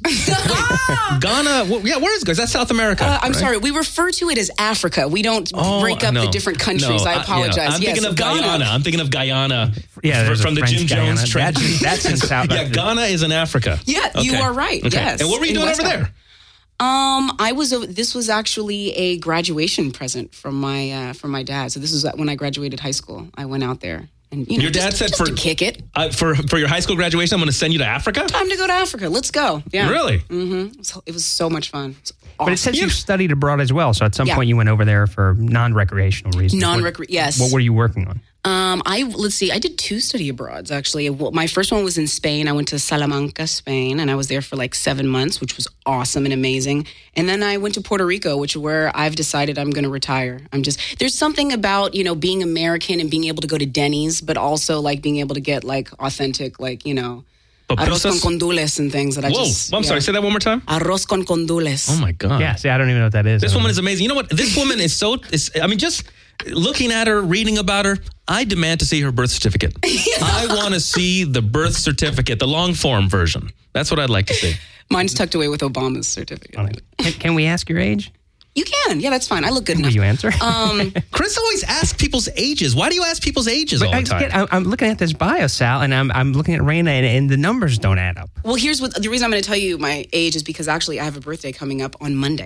Ghana, well, yeah, where is Ghana? That's South America. Uh, I'm right? sorry, we refer to it as Africa. We don't Oh, break up no. the different countries. No, I yeah. apologize. I'm yes, thinking of Ghana. Guyana. I'm thinking of Guyana. Yeah, fr- there's a from the French Jim Guyana. Jones trend. That's- that's in South- Yeah, Ghana is in Africa. Yeah, you Okay. are right. Okay. Yes. And what were you In doing West over there? Africa. Um, I was. A, this was actually a graduation present from my uh, from my dad. So this was when I graduated high school. I went out there, and you know, Your dad just, said just for to kick it. Uh, for for your high school graduation, I'm going to send you to Africa. Time to go to Africa. Let's go. Yeah. Really? Mm-hmm. It was, it was so much fun. It's But it awesome. says you studied abroad as well. So at some Yeah. point you went over there for non-recreational reasons. Non-recre- What- yes. What were you working on? Um, I let's see. I did two study abroads actually. Well, my first one was in Spain. I went to Salamanca, Spain, and I was there for like seven months, which was awesome and amazing. And then I went to Puerto Rico, which is where I've decided I'm going to retire. I'm just there's something about you know being American and being able to go to Denny's, but also like being able to get like authentic, like you know, arroz con Pupusas? condules and things that I Whoa! just. I'm yeah. sorry. Say that one more time. Arroz con condules. Oh my God. Yeah, see, I don't even know what that is. This I don't woman know. is amazing. You know what? This woman is so. Is, I mean, just looking at her, reading about her, I demand to see her birth certificate. I want to see the birth certificate, the long form version. That's what I'd like to see. Mine's tucked away with Obama's certificate. Can, can we ask your age? You can. Yeah, that's fine. I look good Will enough. you answer? Um, Chris always asks people's ages. Why do you ask people's ages But all I the just time? get- I'm, I'm looking at this bio, Sal, and I'm I'm looking at Raina, and, and the numbers don't add up. Well, here's what the reason I'm going to tell you my age is because actually I have a birthday coming up on Monday.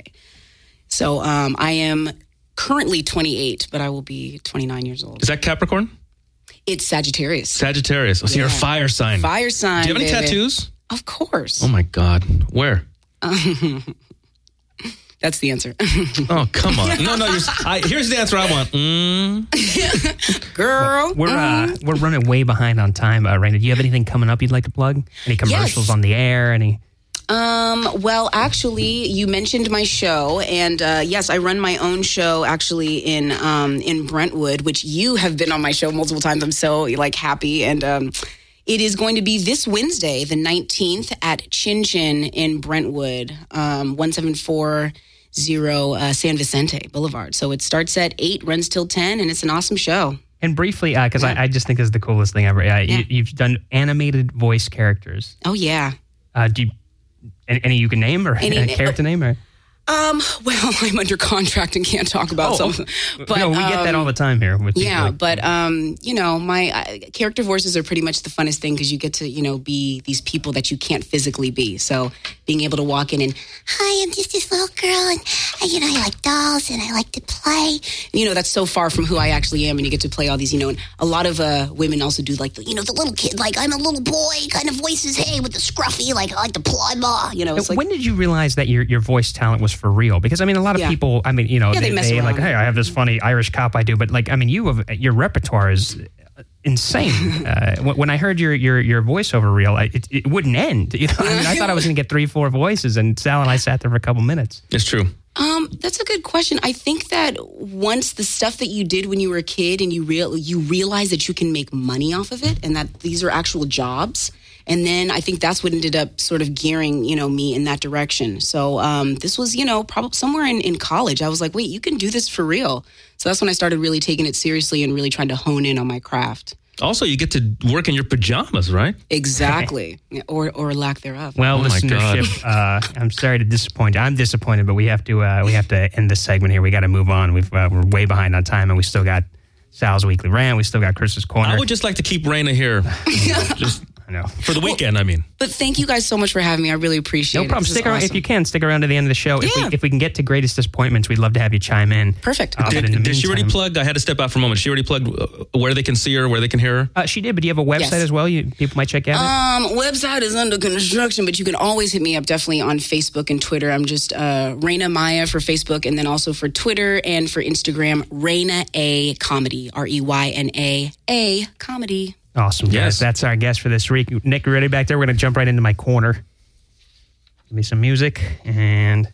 So um, I am currently twenty-eight, but I will be twenty-nine years old. Is that Capricorn? It's Sagittarius. Sagittarius. Oh, so you're a Yeah. fire sign. Fire sign. Do you have any baby. tattoos? Of course. Oh my God. Where? That's the answer. Oh, come on. No, no. You're, I, here's the answer I want. Mm. Girl. We're uh, we're running way behind on time, uh, Raina. Do you have anything coming up you'd like to plug? Any commercials Yes. on the air? Any? Um, well, actually, you mentioned my show, and uh, yes, I run my own show actually in um, in Brentwood, which you have been on my show multiple times. I'm so like happy, and um, it is going to be this Wednesday, the nineteenth, at Chin Chin in Brentwood, um, one seven four zero uh, San Vicente Boulevard. So it starts at eight, runs till ten, and it's an awesome show. And briefly, because I, I just think this is the coolest thing ever. Uh, you, you've done animated voice characters. Oh yeah. Uh, do you, any, any you can name or Any- a character name? Or? Um, well, I'm under contract and can't talk about Oh, something. But no, we get that um, all the time here. With Yeah, people. but um, you know, my uh, character voices are pretty much the funnest thing because you get to, you know, be these people that you can't physically be. So being able to walk in and, hi, I'm just this little girl, and uh, you know, I like dolls and I like to play. You know, that's so far from who I actually am, and you get to play all these, you know. And a lot of uh, women also do like the, you know, the little kid, like I'm a little boy kind of voices. Hey, with the scruffy, like I like to play ball. You know, it's like when did you realize that your, your voice talent was for real? Because I mean, a lot of Yeah. people, I mean, you know, Yeah, they they, mess they like, around. hey, I have this funny Irish cop I do, but like, I mean, you have your repertoire is insane. uh, when when I heard your your your voiceover reel, I, it, it wouldn't end. You know, I, mean, I thought I was going to get three, four voices, and Sal and I sat there for a couple minutes. It's true. Um, that's a good question. I think that once the stuff that you did when you were a kid and you real you realize that you can make money off of it and that these are actual jobs, and then I think that's what ended up sort of gearing, you know, me in that direction. So um, this was, you know, probably somewhere in, in college. I was like, wait, you can do this for real. So that's when I started really taking it seriously and really trying to hone in on my craft. Also, you get to work in your pajamas, right? Exactly. Yeah, or or lack thereof. Well, Oh my listenership, uh, I'm sorry to disappoint you. I'm disappointed, but we have to uh, we have to end this segment here. We got to move on. We've uh, we're way behind on time, and we still got Sal's weekly rant. We still got Chris's corner. I would just like to keep Raina here. Just I know. For the weekend, I mean. But thank you guys so much for having me. I really appreciate No it. problem. This is Stick around awesome. if you can. Stick around to the end of the show. If Yeah. we if we can get to greatest disappointments, we'd love to have you chime in. Perfect. Uh, Okay. but in the Did she already meantime- plugged? I had to step out for a moment. She already plugged uh, where they can see her, where they can hear her? Uh, she did, but do you have a website Yes. as well? You people might check out. it? Um, website is under construction, but you can always hit me up definitely on Facebook and Twitter. I'm just uh, Raina Maya for Facebook, and then also for Twitter and for Instagram, Raina A Comedy, R E Y N A A Comedy. Awesome. Yes. Yes. That's our guest for this week. Nick, you ready back there? We're going to jump right into my corner. Give me some music and.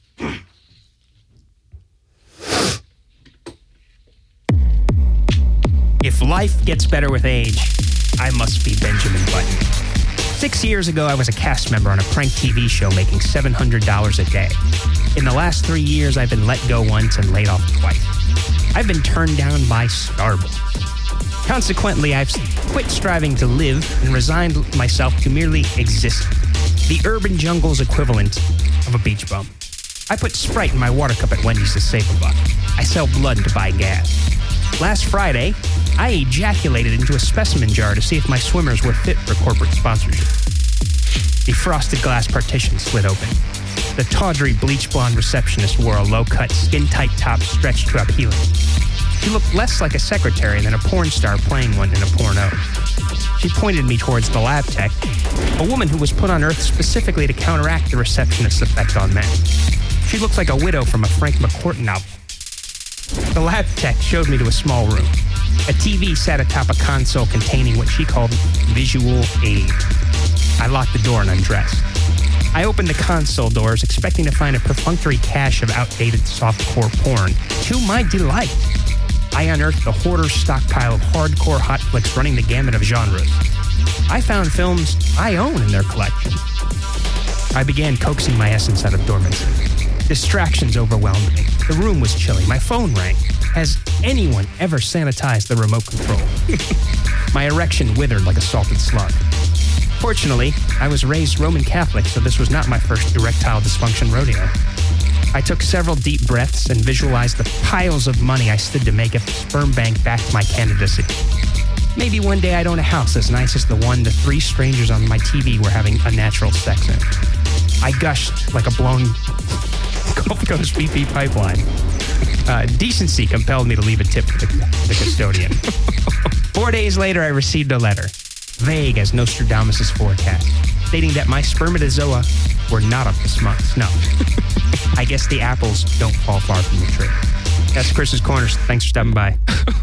If life gets better with age, I must be Benjamin Button. Six years ago, I was a cast member on a prank T V show making seven hundred dollars a day. In the last three years, I've been let go once and laid off twice. I've been turned down by Starbucks. Consequently, I've quit striving to live and resigned myself to merely exist. The urban jungle's equivalent of a beach bum. I put Sprite in my water cup at Wendy's to save a buck. I sell blood to buy gas. Last Friday, I ejaculated into a specimen jar to see if my swimmers were fit for corporate sponsorship. The frosted glass partition slid open. The tawdry bleach blonde receptionist wore a low-cut, skin-tight top stretched to appealing. She looked less like a secretary than a porn star playing one in a porno. She pointed me towards the lab tech, a woman who was put on Earth specifically to counteract the receptionist's effect on men. She looked like a widow from a Frank McCourt novel. The lab tech showed me to a small room. A T V sat atop a console containing what she called visual aid. I locked the door and undressed. I opened the console doors, expecting to find a perfunctory cache of outdated softcore porn. To my delight, I unearthed the hoarder's stockpile of hardcore hot flicks running the gamut of genres. I found films I own in their collection. I began coaxing my essence out of dormancy. Distractions overwhelmed me. The room was chilly. My phone rang. Has anyone ever sanitized the remote control? My erection withered like a salted slug. Fortunately, I was raised Roman Catholic, so this was not my first erectile dysfunction rodeo. I took several deep breaths and visualized the piles of money I stood to make if the sperm bank backed my candidacy. Maybe one day I'd own a house as nice as the one the three strangers on my T V were having unnatural sex in. I gushed like a blown Gulf Coast B P pipeline. Uh, decency compelled me to leave a tip to the, the custodian. Four days later, I received a letter, vague as Nostradamus' forecast, stating that my spermatozoa were not of the smuts. No. I guess the apples don't fall far from the tree. That's Chris's Corners. Thanks for stopping by.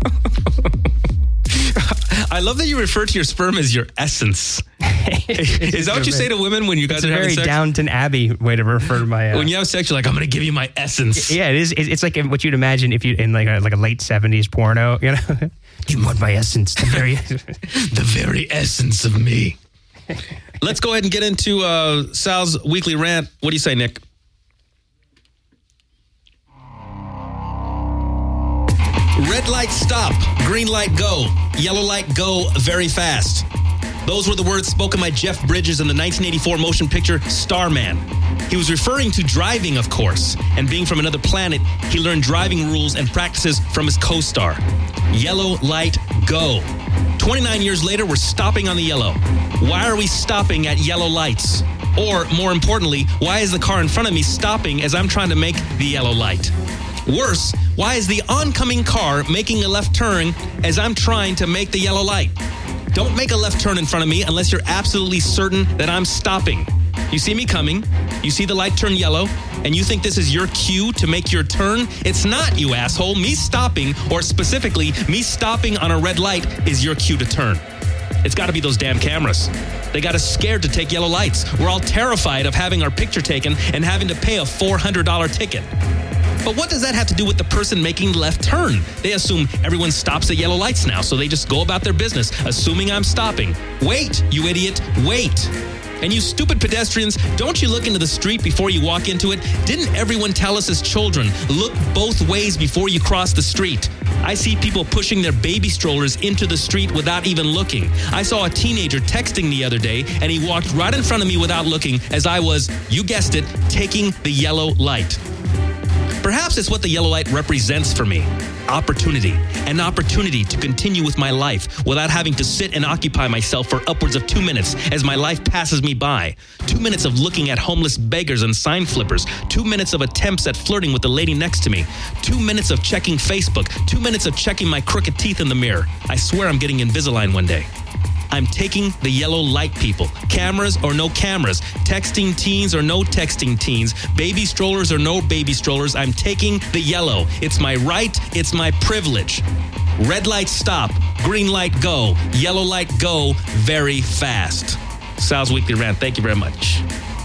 I love that you refer to your sperm as your essence. Is that what you say to women when you guys It's are a having very sex? Downton Abbey way to refer to my... Uh, When you have sex, you're like, I'm going to give you my essence. yeah, it is. It's it's like what you'd imagine if you in like a, like a late seventies porno. You know, you want my essence, the very The very essence of me. Let's go ahead and get into uh, Sal's weekly rant. What do you say, Nick? Red light, stop. Green light, go. Yellow light, go very fast. Those were the words spoken by Jeff Bridges in the nineteen eighty-four motion picture Starman. He was referring to driving, of course, and being from another planet, he learned driving rules and practices from his co-star. Yellow light, go. twenty-nine years later, we're stopping on the yellow. Why are we stopping at yellow lights? Or, more importantly, why is the car in front of me stopping as I'm trying to make the yellow light? Worse, why is the oncoming car making a left turn as I'm trying to make the yellow light? Don't make a left turn in front of me unless you're absolutely certain that I'm stopping. You see me coming, you see the light turn yellow, and you think this is your cue to make your turn? It's not, you asshole. Me stopping, or specifically, me stopping on a red light is your cue to turn. It's got to be those damn cameras. They got us scared to take yellow lights. We're all terrified of having our picture taken and having to pay a four hundred dollars ticket. But what does that have to do with the person making the left turn? They assume everyone stops at yellow lights now, so they just go about their business, assuming I'm stopping. Wait, you idiot, wait. And you stupid pedestrians, don't you look into the street before you walk into it? Didn't everyone tell us as children, look both ways before you cross the street? I see people pushing their baby strollers into the street without even looking. I saw a teenager texting the other day, and he walked right in front of me without looking as I was, you guessed it, taking the yellow light. Perhaps it's what the yellow light represents for me. opportunity. An opportunity to continue with my life without having to sit and occupy myself for upwards of two minutes as my life passes me by. Two minutes of looking at homeless beggars and sign flippers. Two minutes of attempts at flirting with the lady next to me. Two minutes of checking Facebook. Two minutes of checking my crooked teeth in the mirror. I swear I'm getting Invisalign one day. I'm taking the yellow light, people. Cameras or no cameras. Texting teens or no texting teens. Baby strollers or no baby strollers. I'm taking the yellow. It's my right. It's my privilege. Red light, stop. Green light, go. Yellow light, go very fast. Sal's Weekly Rant. Thank you very much.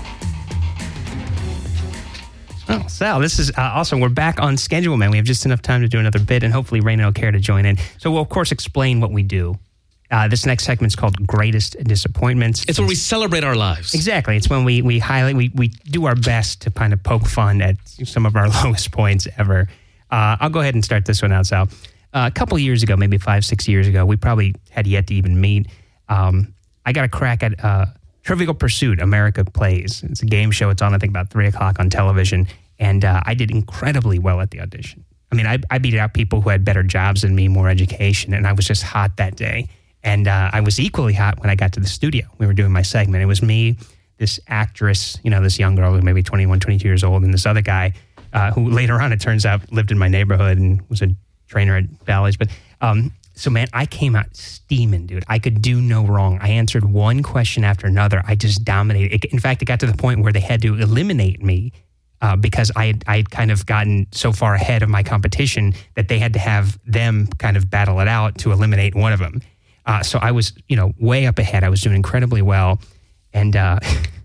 Oh, Sal, this is uh, awesome. We're back on schedule, man. We have just enough time to do another bit, and hopefully Raina will care to join in. So we'll, of course, explain what we do. Uh, this next segment is called Greatest Disappointments. It's where we celebrate our lives. Exactly. It's when we we highlight, we, we do our best to kind of poke fun at some of our lowest points ever. Uh, I'll go ahead and start this one out, Sal. Uh, a couple years ago, maybe five, six years ago, we probably had yet to even meet. Um, I got a crack at uh, Trivial Pursuit, America Plays. It's a game show. It's on, I think, about three o'clock on television. And uh, I did incredibly well at the audition. I mean, I, I beat out people who had better jobs than me, more education, and I was just hot that day. And uh, I was equally hot when I got to the studio. We were doing my segment. It was me, this actress, you know, this young girl who maybe twenty-one, twenty-two years old, and this other guy uh, who later on, it turns out, lived in my neighborhood and was a trainer at Bally's. But um, so, man, I came out steaming, dude. I could do no wrong. I answered one question after another. I just dominated. It, in fact, it got to the point where they had to eliminate me uh, because I had, I had kind of gotten so far ahead of my competition that they had to have them kind of battle it out to eliminate one of them. Uh, so I was, you know, way up ahead. I was doing incredibly well. And uh,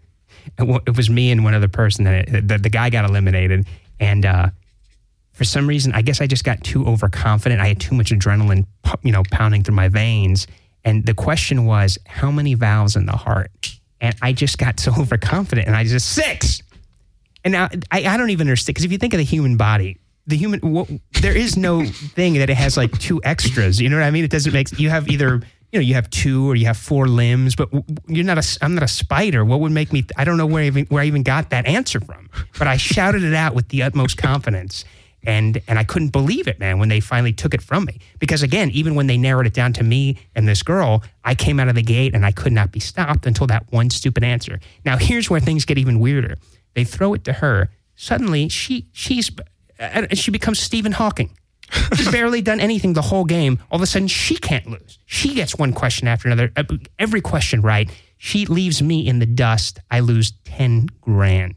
it was me and one other person that it, the, the guy got eliminated. And uh, for some reason, I guess I just got too overconfident. I had too much adrenaline, you know, pounding through my veins. And the question was, how many valves in the heart? And I just got so overconfident. And I just, six. And now I, I don't even understand. Because if you think of the human body, the human, well, there is no thing that it has like two extras. You know what I mean? It doesn't make, you have either, you know, you have two or you have four limbs, but you're not a, I'm not a spider. What would make me, I don't know where I even, where I even got that answer from, but I shouted it out with the utmost confidence. And, and I couldn't believe it, man, when they finally took it from me. Because again, even when they narrowed it down to me and this girl, I came out of the gate and I could not be stopped until that one stupid answer. Now, here's where things get even weirder. They throw it to her. Suddenly, she she's... And she becomes Stephen Hawking. She's barely done anything the whole game. All of a sudden, she can't lose. She gets one question after another. Every question right. She leaves me in the dust. I lose ten grand.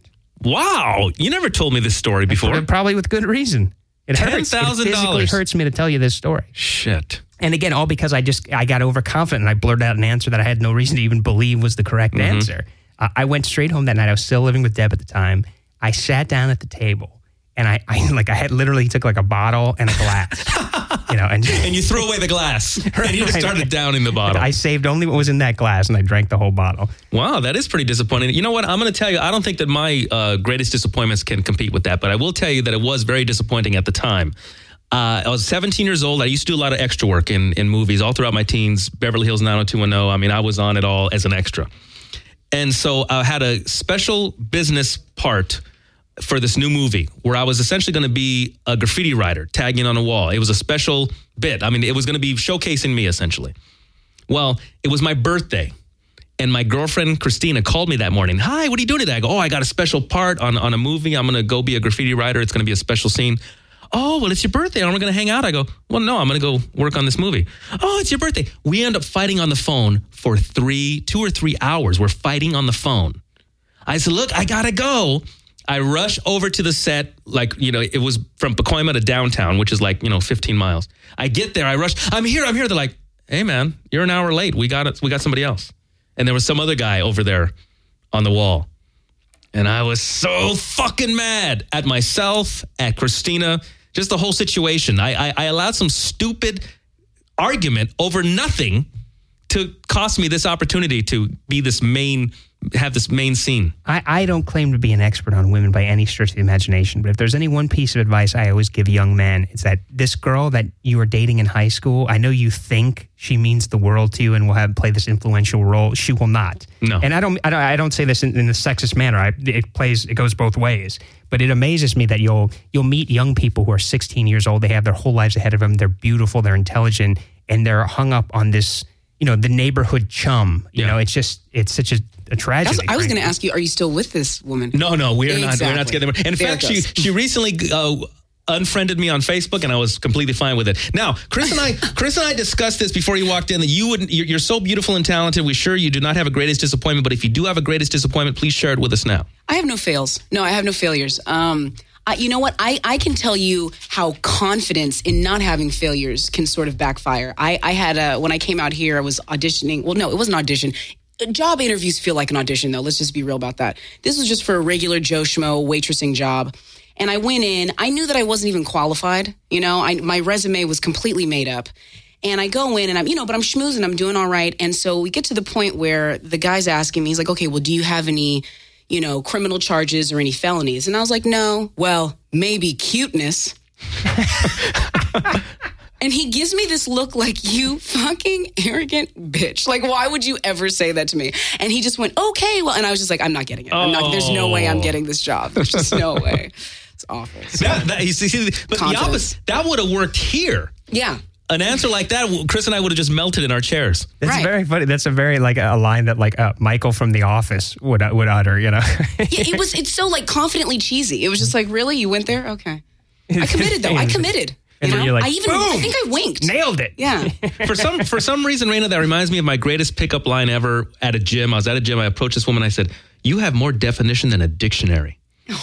Wow. You never told me this story before. Probably with good reason. It hurts. It physically hurts me to tell you this story. Shit. And again, all because I just, I got overconfident and I blurted out an answer that I had no reason to even believe was the correct mm-hmm. answer. Uh, I went straight home that night. I was still living with Deb at the time. I sat down at the table. And I, I like I had literally took like a bottle and a glass, you know, and and you threw away the glass and you just started downing the bottle. I saved only what was in that glass and I drank the whole bottle. Wow, that is pretty disappointing. You know what? I'm going to tell you, I don't think that my uh, greatest disappointments can compete with that, but I will tell you that it was very disappointing at the time. Uh, I was seventeen years old. I used to do a lot of extra work in in movies all throughout my teens. Beverly Hills nine oh two one oh. I mean, I was on it all as an extra, and so I had a special business part for this new movie where I was essentially going to be a graffiti writer tagging on a wall. It was a special bit. I mean, it was going to be showcasing me essentially. Well, it was my birthday and my girlfriend, Christina, called me that morning. Hi, what are you doing today? I go, oh, I got a special part on, on a movie. I'm going to go be a graffiti writer. It's going to be a special scene. Oh, well, it's your birthday. Aren't we going to hang out? I go, well, no, I'm going to go work on this movie. Oh, it's your birthday. We end up fighting on the phone for three, two or three hours. We're fighting on the phone. I said, look, I got to go. I rush over to the set, like, you know, it was from Pacoima to downtown, which is like, you know, fifteen miles. I get there, I rush, I'm here, I'm here. They're like, hey, man, you're an hour late. We got it. We got somebody else. And there was some other guy over there on the wall. And I was so fucking mad at myself, at Christina, just the whole situation. I, I, I allowed some stupid argument over nothing to cost me this opportunity to be this main have this main scene. I, I don't claim to be an expert on women by any stretch of the imagination, but if there's any one piece of advice I always give young men, it's that this girl that you were dating in high school, I know you think she means the world to you and will have play this influential role. She will not. No. And I don't I don't, I don't say this in, in a sexist manner. I, it plays it goes both ways. But it amazes me that you'll you'll meet young people who are sixteen years old. They have their whole lives ahead of them. They're beautiful. They're intelligent, and they're hung up on this, you know, the neighborhood chum. You Yeah. know, it's just it's such a, a tragedy. That's, I was going frankly. to ask you, are you still with this woman? No, no, we're not. We're Exactly. not together. In There fact, it she goes. she recently uh, unfriended me on Facebook, and I was completely fine with it. Now, Chris and I, Chris and I discussed this before you walked in. That you wouldn't. You're, you're so beautiful and talented. We're sure you do not have a greatest disappointment. But if you do have a greatest disappointment, please share it with us now. I have no fails. No, I have no failures. Um, I, you know what? I, I can tell you how confidence in not having failures can sort of backfire. I, I had a, when I came out here, I was auditioning. Well, no, it wasn't an audition. Job interviews feel like an audition, though. Let's just be real about that. This was just for a regular Joe Schmo waitressing job. And I went in. I knew that I wasn't even qualified. You know, I, my resume was completely made up. And I go in and I'm, you know, but I'm schmoozing. I'm doing all right. And so we get to the point where the guy's asking me, he's like, okay, well, do you have any, you know, criminal charges or any felonies? And I was like, no. Well, maybe cuteness. And he gives me this look like, you fucking arrogant bitch. Like, why would you ever say that to me? And he just went, okay, well, and I was just like, I'm not getting it. I'm not, there's no way I'm getting this job. There's just no way. It's awful. So, That, that, you see, but the Confidence. opposite, that would have worked here. yeah. An answer like that, Chris and I would have just melted in our chairs. That's Right. very funny. That's a very like a line that like uh, Michael from The Office would would utter. You know. Yeah, it was, it's so like confidently cheesy. It was just like, really? You went there? Okay. I committed though. I committed. And You then know? you're like, I even, I boom! think I winked. Nailed it. Yeah. For some for some reason, Raina, that reminds me of my greatest pickup line ever at a gym. I was at a gym. I approached this woman. I said, "You have more definition than a dictionary."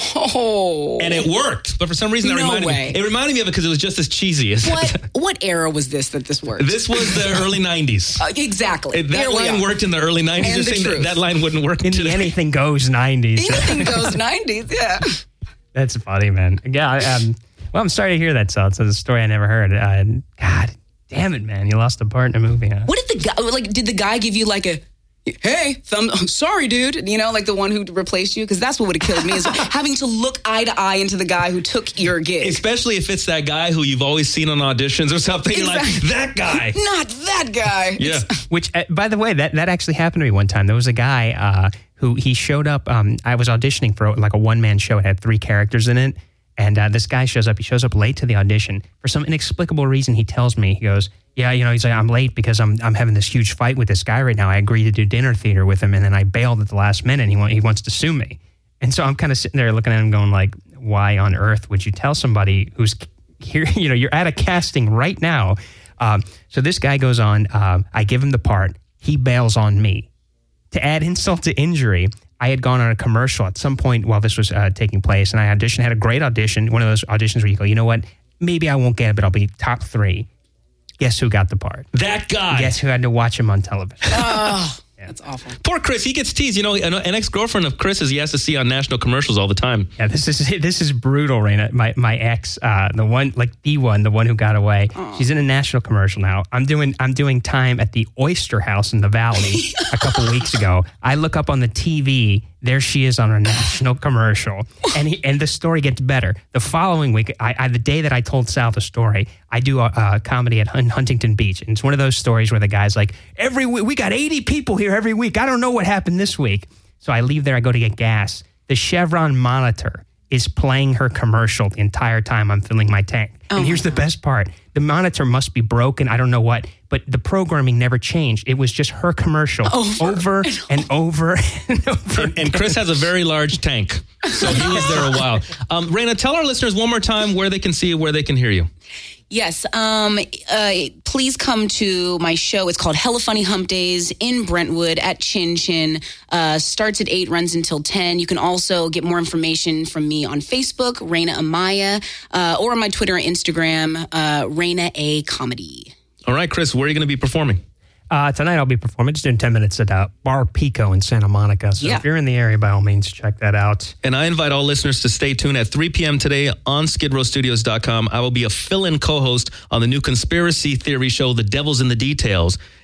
Oh. And it worked. But for some reason, that No reminded way. me. It reminded me of it because it was just as cheesy as What what era was this that this worked? This was the early nineties. Uh, exactly. That Here we line are. worked in the early nineties. And You're the saying that, truth. that line wouldn't work In the today. anything goes nineties. Anything goes nineties, yeah. That's funny, man. Yeah. I, um, well, I'm sorry to hear that, Sal. It's a story I never heard. Uh, God damn it, man. You lost a part in a movie, huh? What did the guy, like, did the guy give you like a, hey, thumb, I'm sorry, dude, you know, like the one who replaced you? Because that's what would have killed me, is having to look eye to eye into the guy who took your gig. Especially if it's that guy who you've always seen on auditions or something. You're like, Exactly. that guy. Not that guy. Yeah. Which, uh, by the way, that, that actually happened to me one time. There was a guy uh, who he showed up. Um, I was auditioning for like a one man show. It had three characters in it. And uh, this guy shows up. He shows up late to the audition. For some inexplicable reason, he tells me, he goes, yeah, you know, he's like, I'm late because I'm I'm having this huge fight with this guy right now. I agreed to do dinner theater with him, and then I bailed at the last minute, and he, want, he wants to sue me. And so I'm kind of sitting there looking at him going like, why on earth would you tell somebody who's here, you know, you're at a casting right now. Um, so this guy goes on, uh, I give him the part. He bails on me. To add insult to injury, I had gone on a commercial at some point while this was uh, taking place, and I auditioned, had a great audition, one of those auditions where you go, you know what, maybe I won't get it, but I'll be top three. Guess who got the part? That guy. Guess who had to watch him on television? Oh, that's awful. Poor Chris. He gets teased. You know, an, an ex-girlfriend of Chris's he has to see on national commercials all the time. Yeah, this is this is brutal, Raina. My my ex, uh, the one like the one, the one who got away. She's in a national commercial now. I'm doing I'm doing time at the Oyster House in the Valley a couple weeks ago. I look up on the T V. There she is on a national commercial, and he, and the story gets better. The following week, I, I the day that I told Sal the story, I do a, a comedy at Hun- Huntington Beach, and it's one of those stories where the guy's like, "Every week we got eighty people here every week. I don't know what happened this week." So I leave there. I go to get gas. The Chevron monitor is playing her commercial the entire time I'm filling my tank. Oh and here's the best part. The monitor must be broken. I don't know what, but the programming never changed. It was just her commercial Over over and over and over. And, and Chris has a very large tank, so he was there a while. Um, Raina, tell our listeners one more time where they can see you, where they can hear you. Yes. Um, uh, please come to my show. It's called Hella Funny Hump Days in Brentwood at Chin Chin. Uh, starts at eight, runs until ten. You can also get more information from me on Facebook, Raina Amaya, uh, or on my Twitter and Instagram, uh, Raina A Comedy. All right, Chris, where are you going to be performing? Uh, tonight I'll be performing, just doing ten minutes at uh, Bar Pico in Santa Monica. So Yeah. if you're in the area, by all means, check that out. And I invite all listeners to stay tuned at three p.m. today on skid row studios dot com. I will be a fill-in co-host on the new conspiracy theory show, The Devil's in the Details.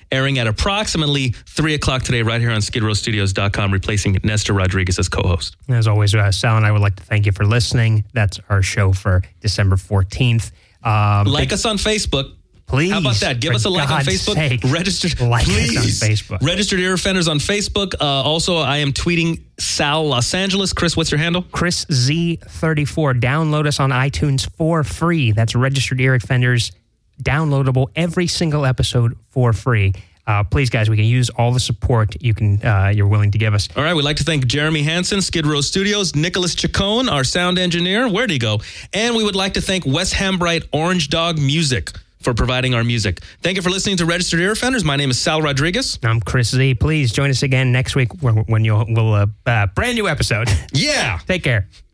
airing at approximately three o'clock today right here on skid row studios dot com, replacing Nestor Rodriguez as co-host. As always, uh, Sal and I would like to thank you for listening. That's our show for December fourteenth. Um, like big, us on Facebook. Please. How about that? Give us a like God's on Facebook. Sake. Registered, like please. us on Facebook. Registered Ear Offenders on Facebook. Uh, also, I am tweeting Sal Los Angeles. Chris, what's your handle? Chris Z thirty-four. Download us on iTunes for free. That's Registered Ear Offenders. Downloadable every single episode for free. Uh, please, guys, we can use all the support you can. Uh, you're willing to give us. All right, we'd like to thank Jeremy Hansen, Skid Row Studios, Nicholas Chacon, our sound engineer. Where'd he go? And we would like to thank Wes Hambright, Orange Dog Music, for providing our music. Thank you for listening to Registered Ear Offenders. My name is Sal Rodriguez. I'm Chris Z. Please join us again next week when, when you'll we'll uh, uh, brand new episode. Yeah. Take care.